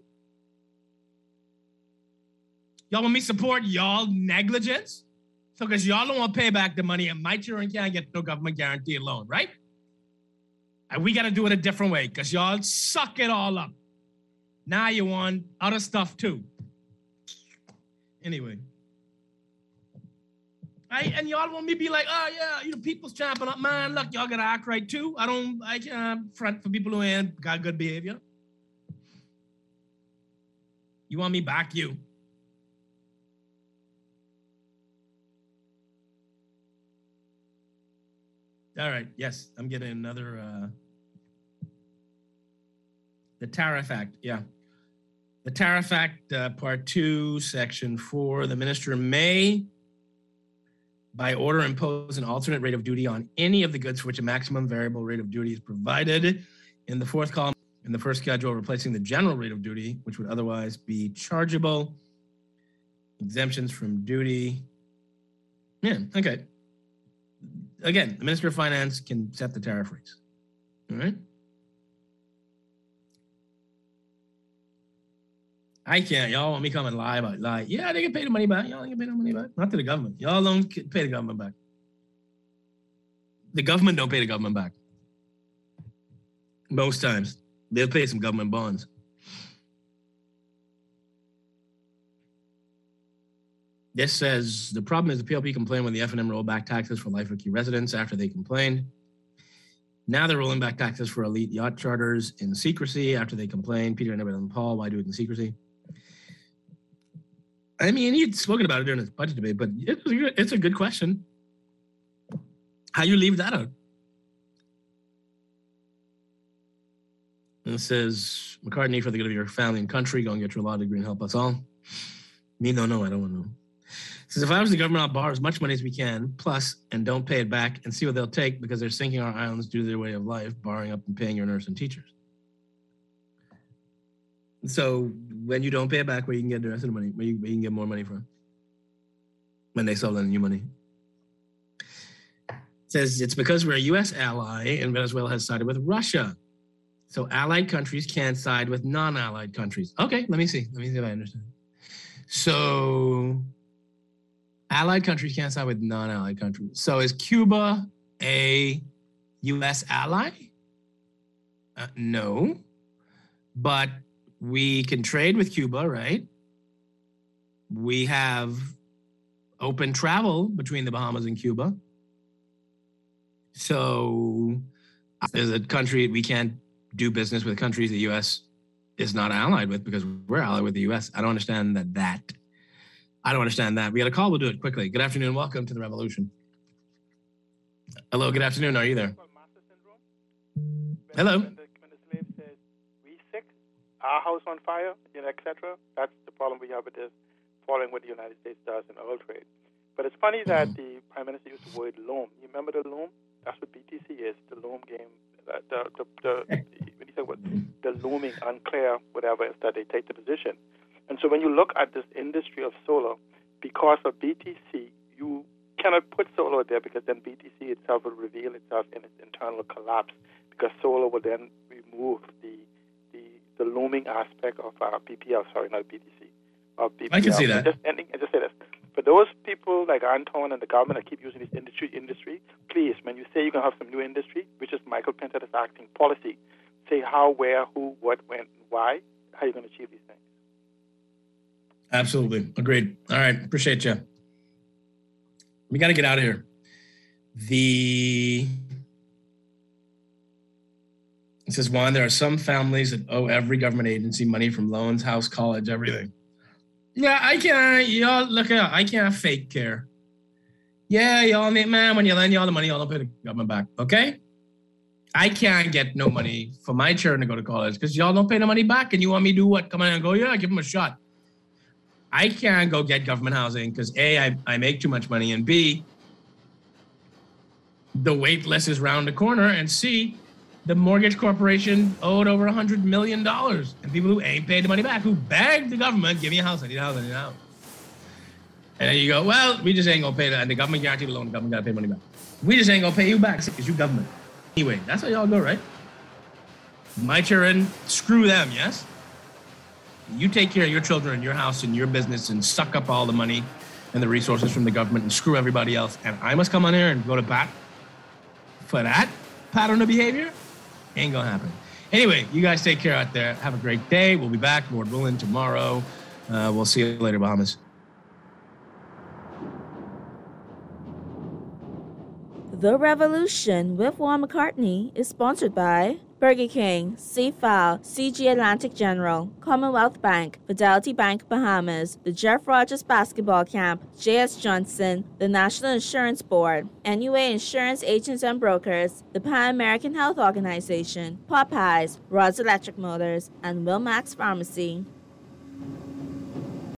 Y'all want me to support y'all negligence? So because y'all don't want to pay back the money and my children can't get no government guaranteed loan, right? And we got to do it a different way because y'all suck it all up. Now you want other stuff too. Anyway, I, and y'all want me to be like, oh yeah, you know, people's chomping up, man. Look, y'all gotta act right too. I don't, I can't front for people who ain't got good behavior. You want me back, you? All right, yes, I'm getting another. Uh, the Tariff Act, yeah. The Tariff Act, uh, Part two, Section four, the minister may, by order, impose an alternate rate of duty on any of the goods for which a maximum variable rate of duty is provided. In the fourth column, in the first schedule, replacing the general rate of duty, which would otherwise be chargeable. Exemptions from duty. Yeah, okay. Again, the Minister of Finance can set the tariff rates. All right? I can't. Y'all want me come and lie about lie. Yeah, they can pay the money back. Y'all can pay the money back. Not to the government. Y'all don't pay the government back. The government don't pay the government back. Most times. They'll pay some government bonds. This says, the problem is the P L P complained when the F N M rolled back taxes for Life of Key residents after they complained. Now they're rolling back taxes for elite yacht charters in secrecy after they complained. Peter and everyone, Paul, why do it in secrecy? I mean, he'd spoken about it during his budget debate, but it's a good question. How you leave that out? And it says, McCartney, for the good of your family and country, go and get your law degree and help us all. Me, no, no, I don't want to know. Says, if I was the government, I'll borrow as much money as we can, plus, and don't pay it back, and see what they'll take because they're sinking our islands due to their way of life, borrowing up and paying your nurse and teachers. So when you don't pay it back, where you can get the rest of the money, where you, where you can get more money from? When they sell lending you money. It says it's because we're a U S ally and Venezuela has sided with Russia. So allied countries can't side with non-allied countries. Okay, let me see. Let me see if I understand. So allied countries can't side with non-allied countries. So is Cuba a U S ally? Uh, no. But we can trade with Cuba, right? We have open travel between the Bahamas and Cuba. So as a country, we can't do business with countries the U S is not allied with because we're allied with the U S. I don't understand that. that. I don't understand that. We got a call. We'll do it quickly. Good afternoon. Welcome to the Revolution. Hello. Good afternoon. Are you there? Hello. When the, when the slave says, we sick, our house on fire, you know, et cetera, that's the problem we have with this, following what the United States does in oil trade. But it's funny that mm-hmm. the Prime Minister used the word loam. You remember the loam? That's what B T C is, the loam game. The, the, the, the, when you say what, the looming, unclear, whatever, is that they take the position. And so when you look at this industry of solar, because of B T C, you cannot put solar there because then B T C itself will reveal itself in its internal collapse because solar will then remove the the, the looming aspect of uh, B P L, sorry, not B T C. Of B P L. I can see that. Just ending, I just say this. For those people like Anton and the government that keep using this industry, industry, please, when you say you're going to have some new industry, which is Michael Pinter is acting policy, say how, where, who, what, when, why, how are you going to achieve these things? Absolutely. Agreed. All right. Appreciate you. We got to get out of here. The It says, Juan, there are some families that owe every government agency money from loans, house, college, everything. Yeah, I can't, y'all, look at, I can't fake care. Yeah, y'all need, man, when you lend y'all the money, y'all don't pay the government back, okay? I can't get no money for my children to go to college because y'all don't pay the money back and you want me to do what? Come on and go, yeah, give them a shot. I can't go get government housing because A, I, I make too much money, and B, the wait list is round the corner, and C, the mortgage corporation owed over one hundred million dollars. And people who ain't paid the money back, who begged the government, give me a house, I need a house, I need a house. And then you go, well, we just ain't gonna pay that. And the government guaranteed the loan, the government gotta pay money back. We just ain't gonna pay you back because you government. Anyway, that's how y'all go, right? My children, screw them, yes? You take care of your children and your house and your business and suck up all the money and the resources from the government and screw everybody else. And I must come on here and go to bat for that pattern of behavior? Ain't gonna happen. Anyway, you guys take care out there. Have a great day. We'll be back, Lord willing, tomorrow. Uh, we'll see you later, Bahamas. The Revolution with Juan McCartney is sponsored by Burger King, C-File, C G Atlantic General, Commonwealth Bank, Fidelity Bank Bahamas, the Jeff Rogers Basketball Camp, J S Johnson, the National Insurance Board, N U A Insurance Agents and Brokers, the Pan American Health Organization, Popeyes, Rods Electric Motors, and Wilmax Pharmacy.